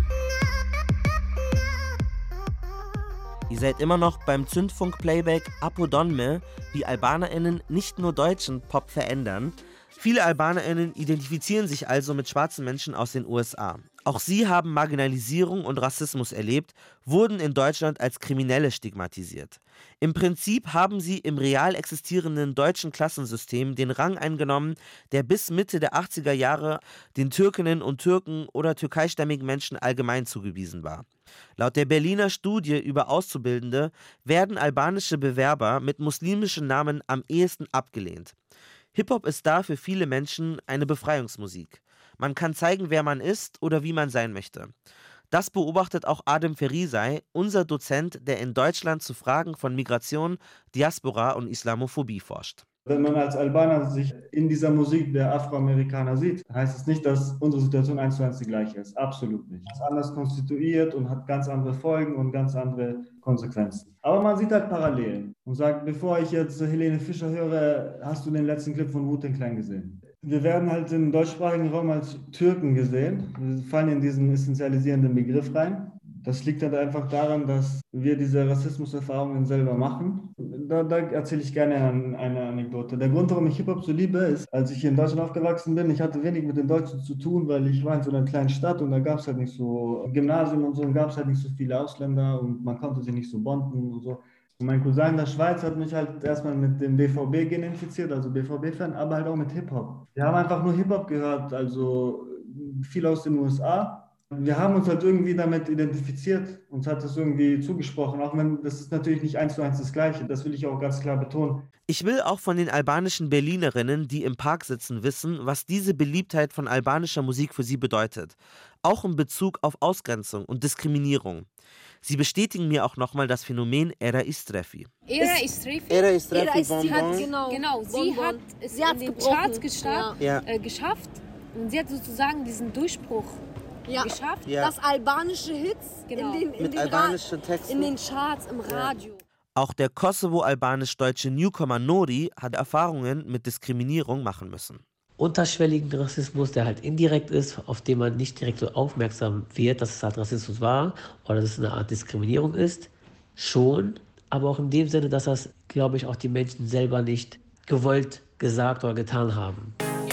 Ihr seid immer noch beim Zündfunk-Playback Apo Donme, wie AlbanerInnen nicht nur deutschen Pop verändern. Viele AlbanerInnen identifizieren sich also mit schwarzen Menschen aus den USA. Auch sie haben Marginalisierung und Rassismus erlebt, wurden in Deutschland als Kriminelle stigmatisiert. Im Prinzip haben sie im real existierenden deutschen Klassensystem den Rang eingenommen, der bis Mitte der 80er Jahre den Türkinnen und Türken oder türkeistämmigen Menschen allgemein zugewiesen war. Laut der Berliner Studie über Auszubildende werden albanische Bewerber mit muslimischen Namen am ehesten abgelehnt. Hip-Hop ist da für viele Menschen eine Befreiungsmusik. Man kann zeigen, wer man ist oder wie man sein möchte. Das beobachtet auch Adem Ferizaj, unser Dozent, der in Deutschland zu Fragen von Migration, Diaspora und Islamophobie forscht. Wenn man als Albaner sich in dieser Musik der Afroamerikaner sieht, heißt es nicht, dass unsere Situation 1:1 die gleiche ist. Absolut nicht. Es ist anders konstituiert und hat ganz andere Folgen und ganz andere Konsequenzen. Aber man sieht halt Parallelen und sagt, bevor ich jetzt Helene Fischer höre, hast du den letzten Clip von Wu-Tang Clan gesehen? Wir werden halt im deutschsprachigen Raum als Türken gesehen. Wir fallen in diesen essentialisierenden Begriff rein. Das liegt halt einfach daran, dass wir diese Rassismuserfahrungen selber machen. Da erzähle ich gerne eine Anekdote. Der Grund, warum ich Hip-Hop so liebe, ist, als ich hier in Deutschland aufgewachsen bin, ich hatte wenig mit den Deutschen zu tun, weil ich war in so einer kleinen Stadt und da gab es halt nicht so, im Gymnasium und so, gab es halt nicht so viele Ausländer und man konnte sich nicht so bonden und so. Und mein Cousin in der Schweiz hat mich halt erstmal mit dem BVB-Gen infiziert, also BVB-Fan, aber halt auch mit Hip-Hop. Wir haben einfach nur Hip-Hop gehört, also viel aus den USA. Wir haben uns halt irgendwie damit identifiziert, uns hat das irgendwie zugesprochen, auch wenn das ist natürlich nicht 1:1 das Gleiche, das will ich auch ganz klar betonen. Ich will auch von den albanischen Berlinerinnen, die im Park sitzen, wissen, was diese Beliebtheit von albanischer Musik für sie bedeutet. Auch in Bezug auf Ausgrenzung und Diskriminierung. Sie bestätigen mir auch nochmal das Phänomen Era Istrefi. Era Istrefi? Era Istrefi, sie hat, genau, sie hat es in den Charts geschafft und sie hat sozusagen diesen Durchbruch geschafft, dass albanische Hits mit albanischen Texten in den Charts, im Radio. Auch der kosovo-albanisch-deutsche Newcomer Nori hat Erfahrungen mit Diskriminierung machen müssen. Unterschwelligen Rassismus, der halt indirekt ist, auf den man nicht direkt so aufmerksam wird, dass es halt Rassismus war oder dass es eine Art Diskriminierung ist, schon, aber auch in dem Sinne, dass das, glaube ich, auch die Menschen selber nicht gewollt gesagt oder getan haben.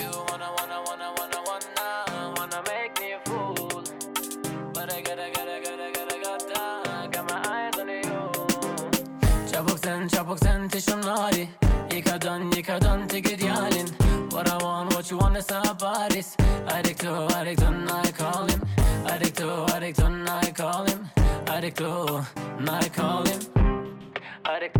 What you want is our bodies. Addict to, I call him. Addict to, I call him. Addict to, I call him. Addict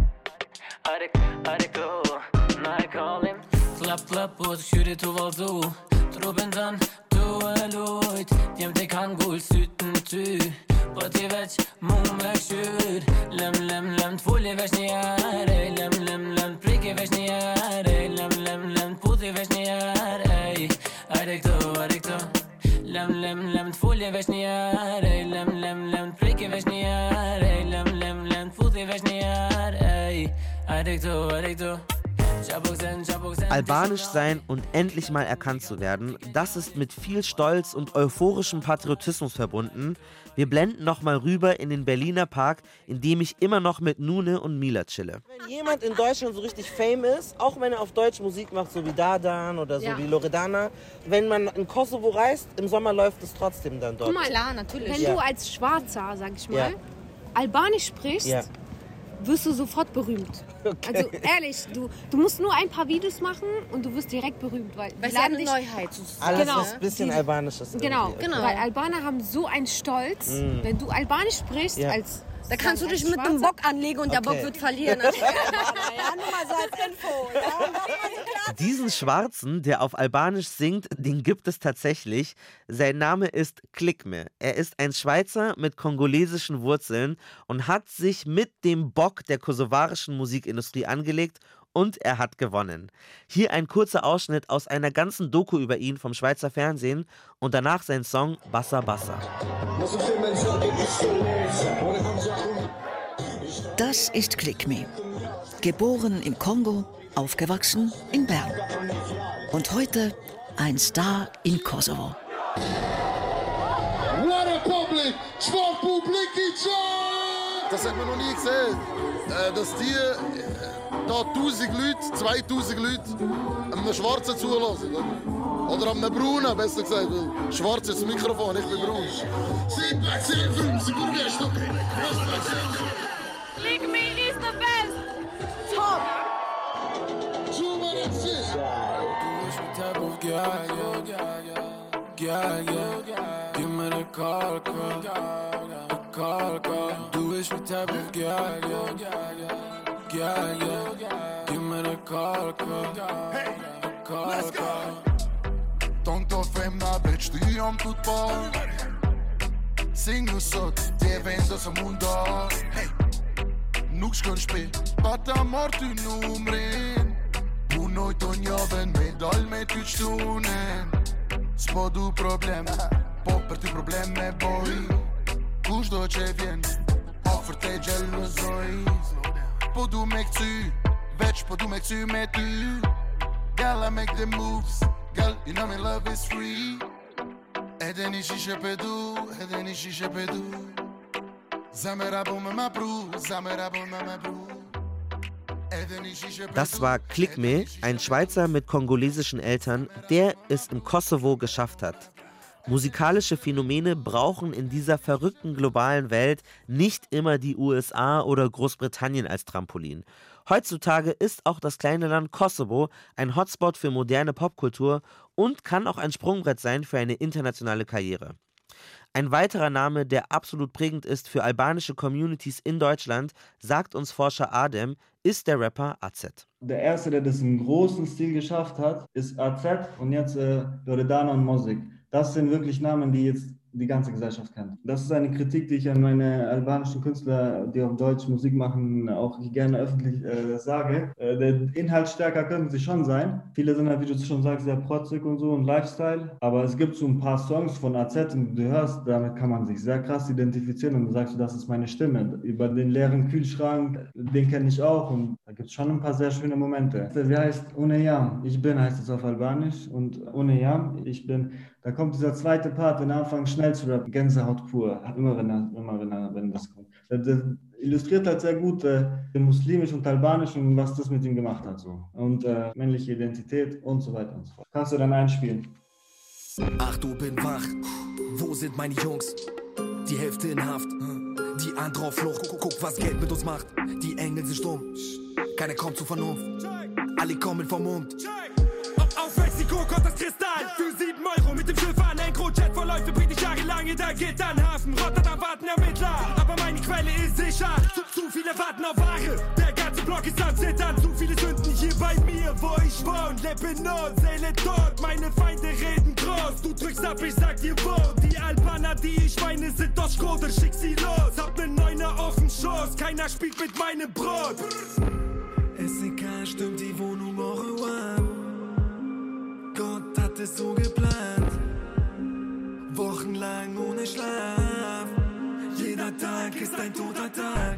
to, I call him. Klapp, och skjuter to valzo. Troben dan, to eloit. Djem te kan gull suten tu. På til vech, mumek skyr. Lem, tvolle vech niare. Lem, prikke vech niare. Lem, puti vech niare. Addict to. Lem, tvolle vech niare. Lem, prikke vech niare. Lem, puti vech niare. Addict to. Albanisch sein und endlich mal erkannt zu werden, das ist mit viel Stolz und euphorischem Patriotismus verbunden. Wir blenden nochmal rüber in den Berliner Park, in dem ich immer noch mit Nune und Mila chille. Wenn jemand in Deutschland so richtig fame ist, auch wenn er auf Deutsch Musik macht, so wie Dardan oder so wie Loredana, wenn man in Kosovo reist, im Sommer läuft es trotzdem dann dort. Guck mal, klar, natürlich. Wenn du als Schwarzer, sag ich mal, Albanisch sprichst, wirst du sofort berühmt. Okay. Also ehrlich, du musst nur ein paar Videos machen und du wirst direkt berühmt. Weil es ist eine Neuheit. Alles ist ein bisschen Albanisches. Genau. Weil Albaner haben so einen Stolz, wenn du Albanisch sprichst, da kannst du dich mit einem Bock anlegen und der Bock wird verlieren. Nur mal so als Info. Diesen Schwarzen, der auf Albanisch singt, den gibt es tatsächlich. Sein Name ist Klikme. Er ist ein Schweizer mit kongolesischen Wurzeln und hat sich mit dem Bock der kosovarischen Musikindustrie angelegt und er hat gewonnen. Hier ein kurzer Ausschnitt aus einer ganzen Doku über ihn vom Schweizer Fernsehen und danach sein Song Bassa Bassa. Das ist Click Me. Geboren im Kongo, aufgewachsen in Bern. Und heute ein Star in Kosovo. What a public! Das hat man noch nie gesehen. Dass die da 1000 Leute, 2000 Leute einem Schwarzen zulassen. Oder einem Braunen, besser gesagt. Schwarz ist das Mikrofon, ich bin braun. Click Me is the best! Top! Give me the call, Du bist mit Type of girl, Give me the call, Let's go! Tanto femna per studiam tut par Sing sot, te vendo sa munda Hey! Nuk shkon shpe, pata martu numrin Punoj të njavën me dal me ty qtunen S'po du problem, po për ty problem me boj Kush do që vjen, ofër te gjelozoj Po du me këcy, veç po du me këcy me ty Girl, I make the moves, girl, you know me love is free Edhe një shishe pedu, edhe një shishe pedu Zamera bo me ma pru, zamera bo me ma pru Das war Click Me, ein Schweizer mit kongolesischen Eltern, der es im Kosovo geschafft hat. Musikalische Phänomene brauchen in dieser verrückten globalen Welt nicht immer die USA oder Großbritannien als Trampolin. Heutzutage ist auch das kleine Land Kosovo ein Hotspot für moderne Popkultur und kann auch ein Sprungbrett sein für eine internationale Karriere. Ein weiterer Name, der absolut prägend ist für albanische Communities in Deutschland, sagt uns Forscher Adem, ist der Rapper AZ. Der erste, der das im großen Stil geschafft hat, ist AZ und jetzt Loredana und Mosik. Das sind wirklich Namen, die jetzt die ganze Gesellschaft kennt. Das ist eine Kritik, die ich an meine albanischen Künstler, die auf Deutsch Musik machen, auch gerne öffentlich sage. Der Inhalt stärker könnten sie schon sein. Viele sind halt, wie du schon sagst, sehr protzig und so und Lifestyle. Aber es gibt so ein paar Songs von AZ und du hörst, damit kann man sich sehr krass identifizieren und du sagst, das ist meine Stimme. Über den leeren Kühlschrank, den kenne ich auch und da gibt es schon ein paar sehr schöne Momente. Wie heißt Uneyam? Ich bin heißt es auf Albanisch und Uneyam, ich bin. Da kommt dieser zweite Part, den Anfang schnell zu rappen, Gänsehaut pur, immer wenn das kommt. Das illustriert halt sehr gut muslimisch und albanisch und was das mit ihm gemacht hat. So. Und männliche Identität und so weiter und so fort. Kannst du dann einspielen? Ach, du bin wach, wo sind meine Jungs? Die Hälfte in Haft, die andere auf Flucht. Guck, was Geld mit uns macht. Die Engel sind stumm, keiner kommt zur Vernunft. Alle kommen vom Mund. Auf Mexiko kommt das Kristall für 7 Euro mit dem Schiff an. Ein Großjet voll Läufe bringt dich jahrelang in der Gitternhafen. Rotterdam warten Ermittler, aber meine Quelle ist sicher. Zu viele warten auf Ware, der ganze Block ist am Zittern. Zu viele Sünden hier bei mir, wo ich wohne. Lippe not, Seele tot, meine Feinde reden groß. Du drückst ab, ich sag dir wo. Die Albaner, die ich meine, sind doch Schrot, schick sie los. Hab ne Neuner auf dem Schoß, keiner spielt mit meinem Brot. SEK stimmt die Wohnung auch warm. Gott hat es so geplant, wochenlang ohne Schlaf, jeder Tag ist ein toter Tag.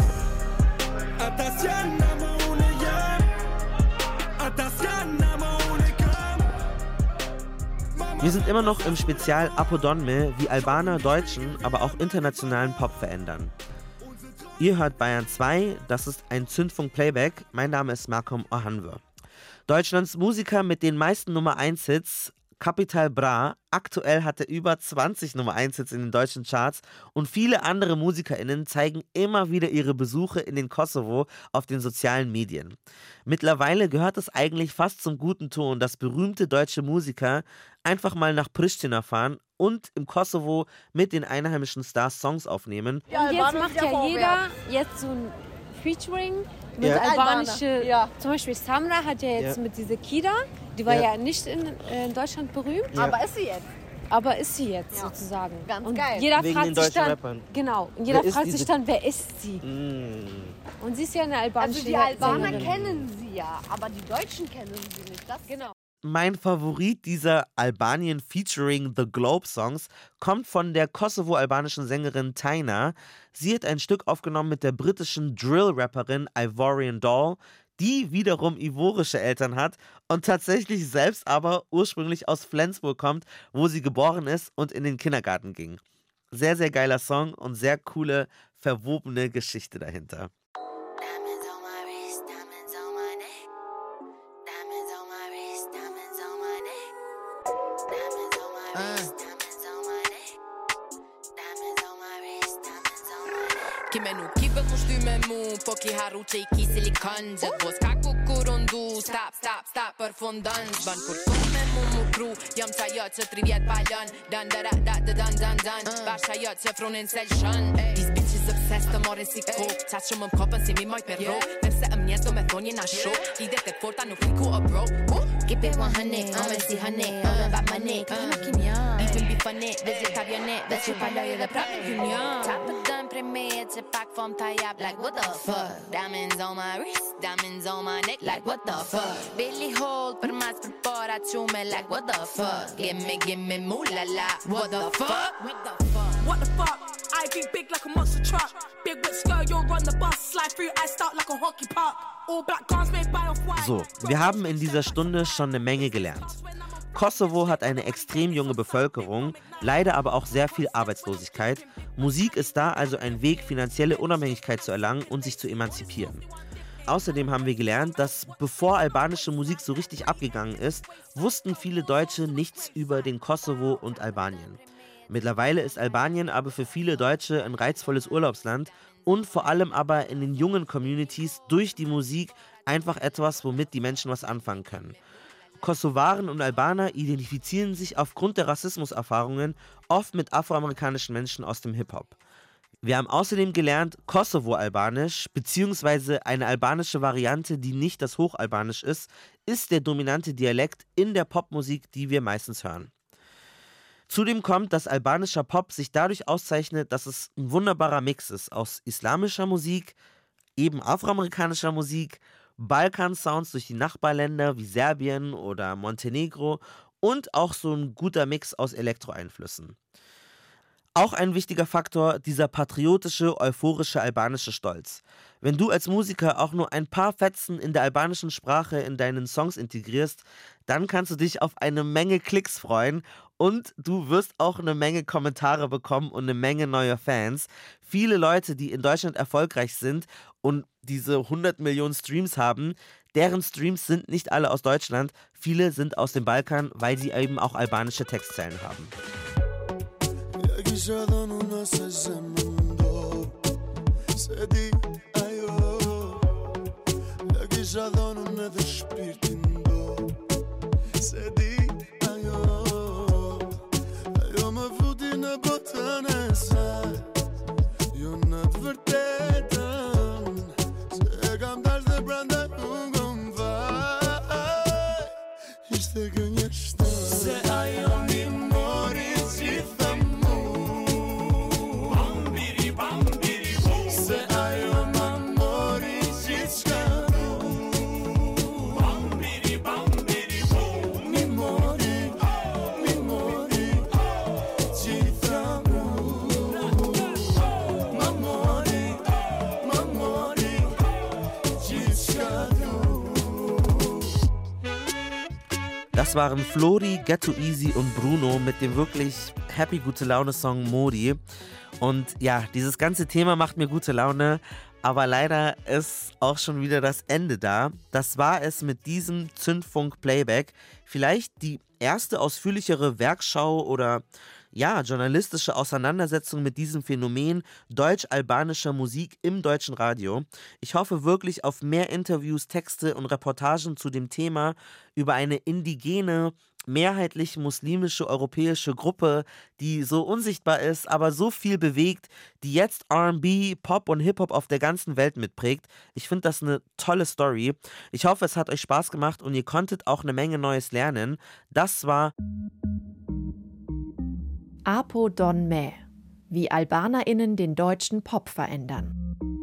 Wir sind immer noch im Spezial Apodonme, wie Albaner deutschen, aber auch internationalen Pop verändern. Ihr hört Bayern 2, das ist ein Zündfunk-Playback, mein Name ist Malcolm Ohanwe. Deutschlands Musiker mit den meisten Nummer-1-Hits, Capital Bra, aktuell hat er über 20 Nummer-1-Hits in den deutschen Charts und viele andere MusikerInnen zeigen immer wieder ihre Besuche in den Kosovo auf den sozialen Medien. Mittlerweile gehört es eigentlich fast zum guten Ton, dass berühmte deutsche Musiker einfach mal nach Pristina fahren und im Kosovo mit den einheimischen Stars Songs aufnehmen. Und jetzt macht ja jeder jetzt so ein Featuring mit albanische, zum Beispiel Samra hat ja jetzt mit dieser Kida, die war ja nicht in Deutschland berühmt. Aber ist sie jetzt? aber ist sie jetzt sozusagen. Ganz und geil. Jeder Wegen fragt den sich deutschen dann, Rappern. genau, und jeder Wer ist fragt diese- sich dann, wer ist sie? Und sie ist ja eine albanische Also die Albaner Sängerin. kennen sie ja, aber die Deutschen kennen sie nicht. Das genau. Mein Favorit dieser Albanien featuring The Globe Songs kommt von der kosovo-albanischen Sängerin Taina. Sie hat ein Stück aufgenommen mit der britischen Drill-Rapperin Ivorian Doll, die wiederum ivorische Eltern hat und tatsächlich selbst aber ursprünglich aus Flensburg kommt, wo sie geboren ist und in den Kindergarten ging. Sehr, sehr geiler Song und sehr coole, verwobene Geschichte dahinter. Kime nuk i bëth më shty me mu, po ki harru që I ki silikon. Gjithë vos ka kukurun du, stop, përfundon. Zban kur tu me mu kru, jam qa jo që 3 vjet palon. Dan, Basha jo që frunin se lëshon. These bitches obsessed të morin si kok, qa që më m'kopën si mi moj për rok. Nërse njes do me thonë jena shok, idet e forta nuk fiku o bro. Keep it 100, I'm si 100, all about money. Kënë nuk Even be funny, vegetarianet, dhe që paloj dhe prapin junior. Ta pëtën prej me që pak fom ta jap, like what the fuck. Diamonds on my wrist, diamonds on my neck, like what the fuck. Billy hold, për mas për para qume, like what the fuck. Give me moolah la, what the fuck. What the fuck? I be big like a monster truck. Big whip skirt, you'll run the bus. Slide through, I start like a hockey puck. All black cars made by Off-White. So, wir haben in dieser Stunde schon eine Menge gelernt. Kosovo hat eine extrem junge Bevölkerung, leider aber auch sehr viel Arbeitslosigkeit. Musik ist da also ein Weg, finanzielle Unabhängigkeit zu erlangen und sich zu emanzipieren. Außerdem haben wir gelernt, dass bevor albanische Musik so richtig abgegangen ist, wussten viele Deutsche nichts über den Kosovo und Albanien. Mittlerweile ist Albanien aber für viele Deutsche ein reizvolles Urlaubsland und vor allem aber in den jungen Communities durch die Musik einfach etwas, womit die Menschen was anfangen können. Kosovaren und Albaner identifizieren sich aufgrund der Rassismuserfahrungen oft mit afroamerikanischen Menschen aus dem Hip-Hop. Wir haben außerdem gelernt, Kosovo-Albanisch bzw. eine albanische Variante, die nicht das Hochalbanisch ist der dominante Dialekt in der Popmusik, die wir meistens hören. Zudem kommt, dass albanischer Pop sich dadurch auszeichnet, dass es ein wunderbarer Mix ist aus islamischer Musik, eben afroamerikanischer Musik, Balkan-Sounds durch die Nachbarländer wie Serbien oder Montenegro und auch so ein guter Mix aus Elektroeinflüssen. Auch ein wichtiger Faktor, dieser patriotische, euphorische albanische Stolz. Wenn du als Musiker auch nur ein paar Fetzen in der albanischen Sprache in deinen Songs integrierst, dann kannst du dich auf eine Menge Klicks freuen und du wirst auch eine Menge Kommentare bekommen und eine Menge neue Fans. Viele Leute, die in Deutschland erfolgreich sind und diese 100 Millionen Streams haben, deren Streams sind nicht alle aus Deutschland. Viele sind aus dem Balkan, weil sie eben auch albanische Textzeilen haben. Kisha dhonu nëse zemrën do Se di ajo Ja kisha dhonu edhe shpirtin do Se di ajo Ajo më futi në botën e saj Jo në të vërtetën Se kam dash dhe branda nuk më vaj Ishte gënjeshtë Se ajo mi mori gjitha Das waren Flori, Ghetto Easy und Bruno mit dem wirklich happy gute Laune Song Modi. Und ja, dieses ganze Thema macht mir gute Laune, aber leider ist auch schon wieder das Ende da. Das war es mit diesem Zündfunk Playback. Vielleicht die erste ausführlichere Werkschau oder ja, journalistische Auseinandersetzung mit diesem Phänomen deutsch-albanischer Musik im deutschen Radio. Ich hoffe wirklich auf mehr Interviews, Texte und Reportagen zu dem Thema über eine indigene, mehrheitlich muslimische europäische Gruppe, die so unsichtbar ist, aber so viel bewegt, die jetzt R&B, Pop und Hip-Hop auf der ganzen Welt mitprägt. Ich finde das eine tolle Story. Ich hoffe, es hat euch Spaß gemacht und ihr konntet auch eine Menge Neues lernen. Das war Apo Don Me, wie AlbanerInnen den deutschen Pop verändern.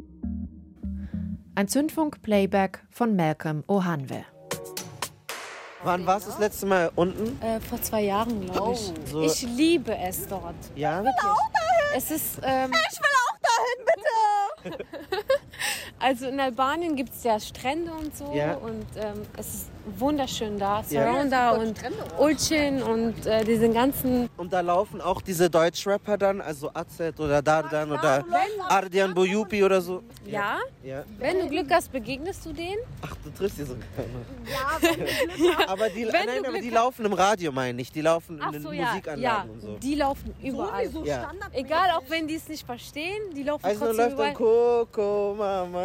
Ein Zündfunk-Playback von Malcolm Ohanwe. Wann warst du das letzte Mal unten? Vor 2 Jahren, glaube ich. So. Ich liebe es dort. Ja? Ich will auch dahin. Es ist, ich will auch dahin, bitte. Also in Albanien gibt es ja Strände und so. Ja. Und es ist wunderschön da. Ja. Saranda und Ulcin und diese ganzen... Und da laufen auch diese Deutschrapper dann, also Azet oder Dardan oder Ardian Boyupi oder so. Ja? Ja. Wenn du Glück hast, begegnest du denen. Ach, du triffst die so gerne. Ja, wenn du Glück hast. Aber die laufen im Radio, meine ich. Die laufen in den Musikanlagen und so. Die laufen überall. Sowieso ja. Egal, auch wenn die es nicht verstehen, die laufen also trotzdem läuft dann Coco Mama.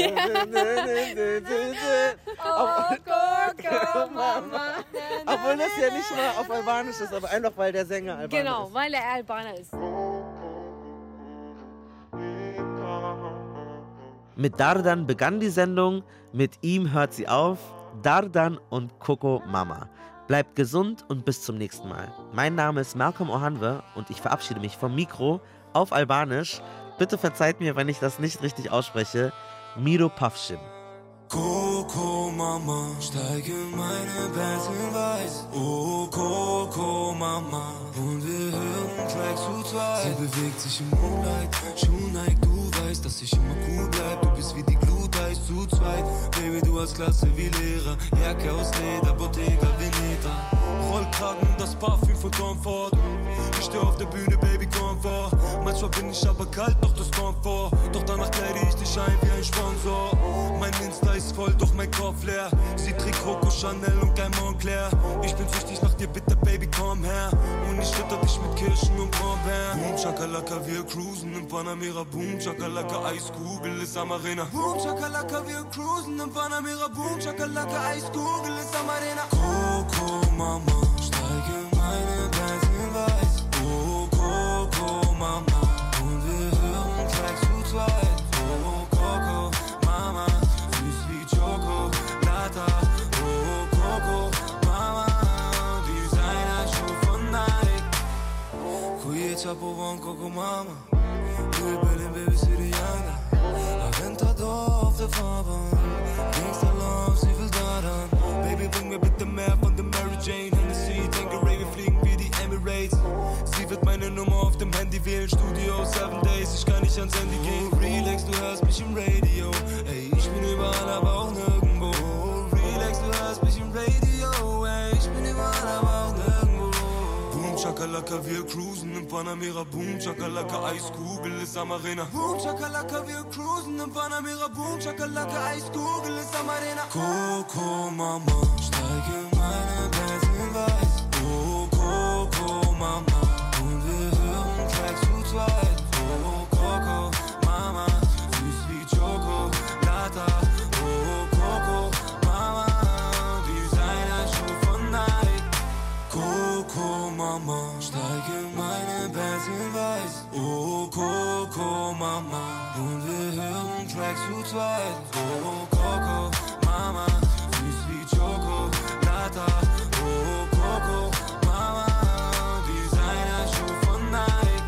Coco Mama. Obwohl das ja nicht mal auf Albanisch ist, aber einfach weil der Sänger Albaner ist. Genau, weil er Albaner ist. Mit Dardan begann die Sendung, mit ihm hört sie auf. Dardan und Coco Mama. Bleibt gesund und bis zum nächsten Mal. Mein Name ist Malcolm Ohanwe und ich verabschiede mich vom Mikro auf Albanisch. Bitte verzeiht mir, wenn ich das nicht richtig ausspreche. Miro Pafshim. Coco Mama, steige meine Benzin weiß. Oh Coco Mama, und wir hören Tracks zu zweit. Sie bewegt sich im Moonlight, Schuhneig, du weißt, dass ich immer cool bleib. Du bist wie die Glut, heißt zu zweit. Baby, du hast Klasse wie Lehrer, Jacke aus Leder, Bottega Veneta. Rollkragen, das Parfüm von Comfort. Ich steh auf der Bühne, Baby, Comfort. Manchmal bin ich aber kalt, doch das Komfort. Doch danach kleide ich dich ein wie ein Sponsor. Mein Insta ist voll, doch mein Kopf leer. Sie trägt Coco Chanel und kein Montclair. Ich bin süchtig nach dir, bitte Baby, komm her. Und ich fütter dich mit Kirschen und Brombeeren. Boom, Chakalaka, wir cruisen im Panamera. Boom, Chakalaka, Eiskugel ist am Arena. Boom, Chakalaka, wir cruisen im Panamera. Boom, Chakalaka, Eiskugel ist am Arena. Coco Mama, steige meine Benzin weiß. Oh, Coco Mama, und wir hören Tracks zu zweit. Oh, Coco Mama, süß wie Chocolata. Oh, Coco Mama, Designer-Schuh von Nike. Qui Chapo von Coco Mama, Louis Berlin, Baby City Younger. Aventador auf der Fahrbahn, Gangster Love, sie will daran. Baby, bring mir bitte mehr von der Mary Jane. Hennessy, Tanqueray, wir fliegen wie die Emirates. Sie wird meine Nummer auf dem Handy wählen. Studio 7 Days, ich kann nicht ans Handy gehen. Relax, du hörst mich im Radio. Ey, ich bin überall, aber auch nirgendwo. Relax, du hörst mich im Radio. Ey, ich bin überall, aber auch nirgendwo. Boom, Chakalaka, wir cruisen im Panamera. Boom, Chakalaka, Eiskugel ist am Arena. Boom, Chakalaka, wir cruisen im Panamera. Boom, Chakalaka, Eiskugel ist am Arena. Coco Mama, steige meine Benzin weiß. Oh, Coco Mama, und wir hören Tracks zu zweit. Oh, Coco Mama, süß wie Chocolata. Oh, Coco Mama, Designer-Schuh von Nike. Coco Mama, steige meine Benzin weiß. Oh, Coco Mama, und wir hören Tracks zu zweit. Oh, Coco Mama, süß wie Chocolata. Oh, Coco Mama, Designer-Schuh von Nike.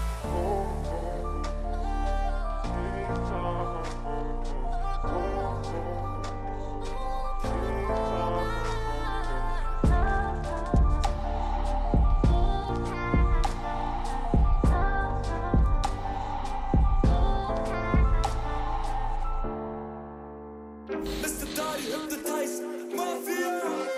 Mr. Daddy, hypnotized, Mafia.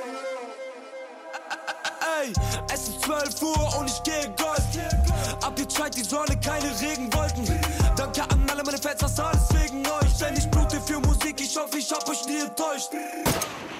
Ey, es ist 12 Uhr und ich gehe Golf. Ab jetzt scheint die Sonne, keine Regenwolken. Danke an alle meine Fans, das alles wegen euch. Denn ich blute für Musik, ich hoffe, ich hab euch nie enttäuscht.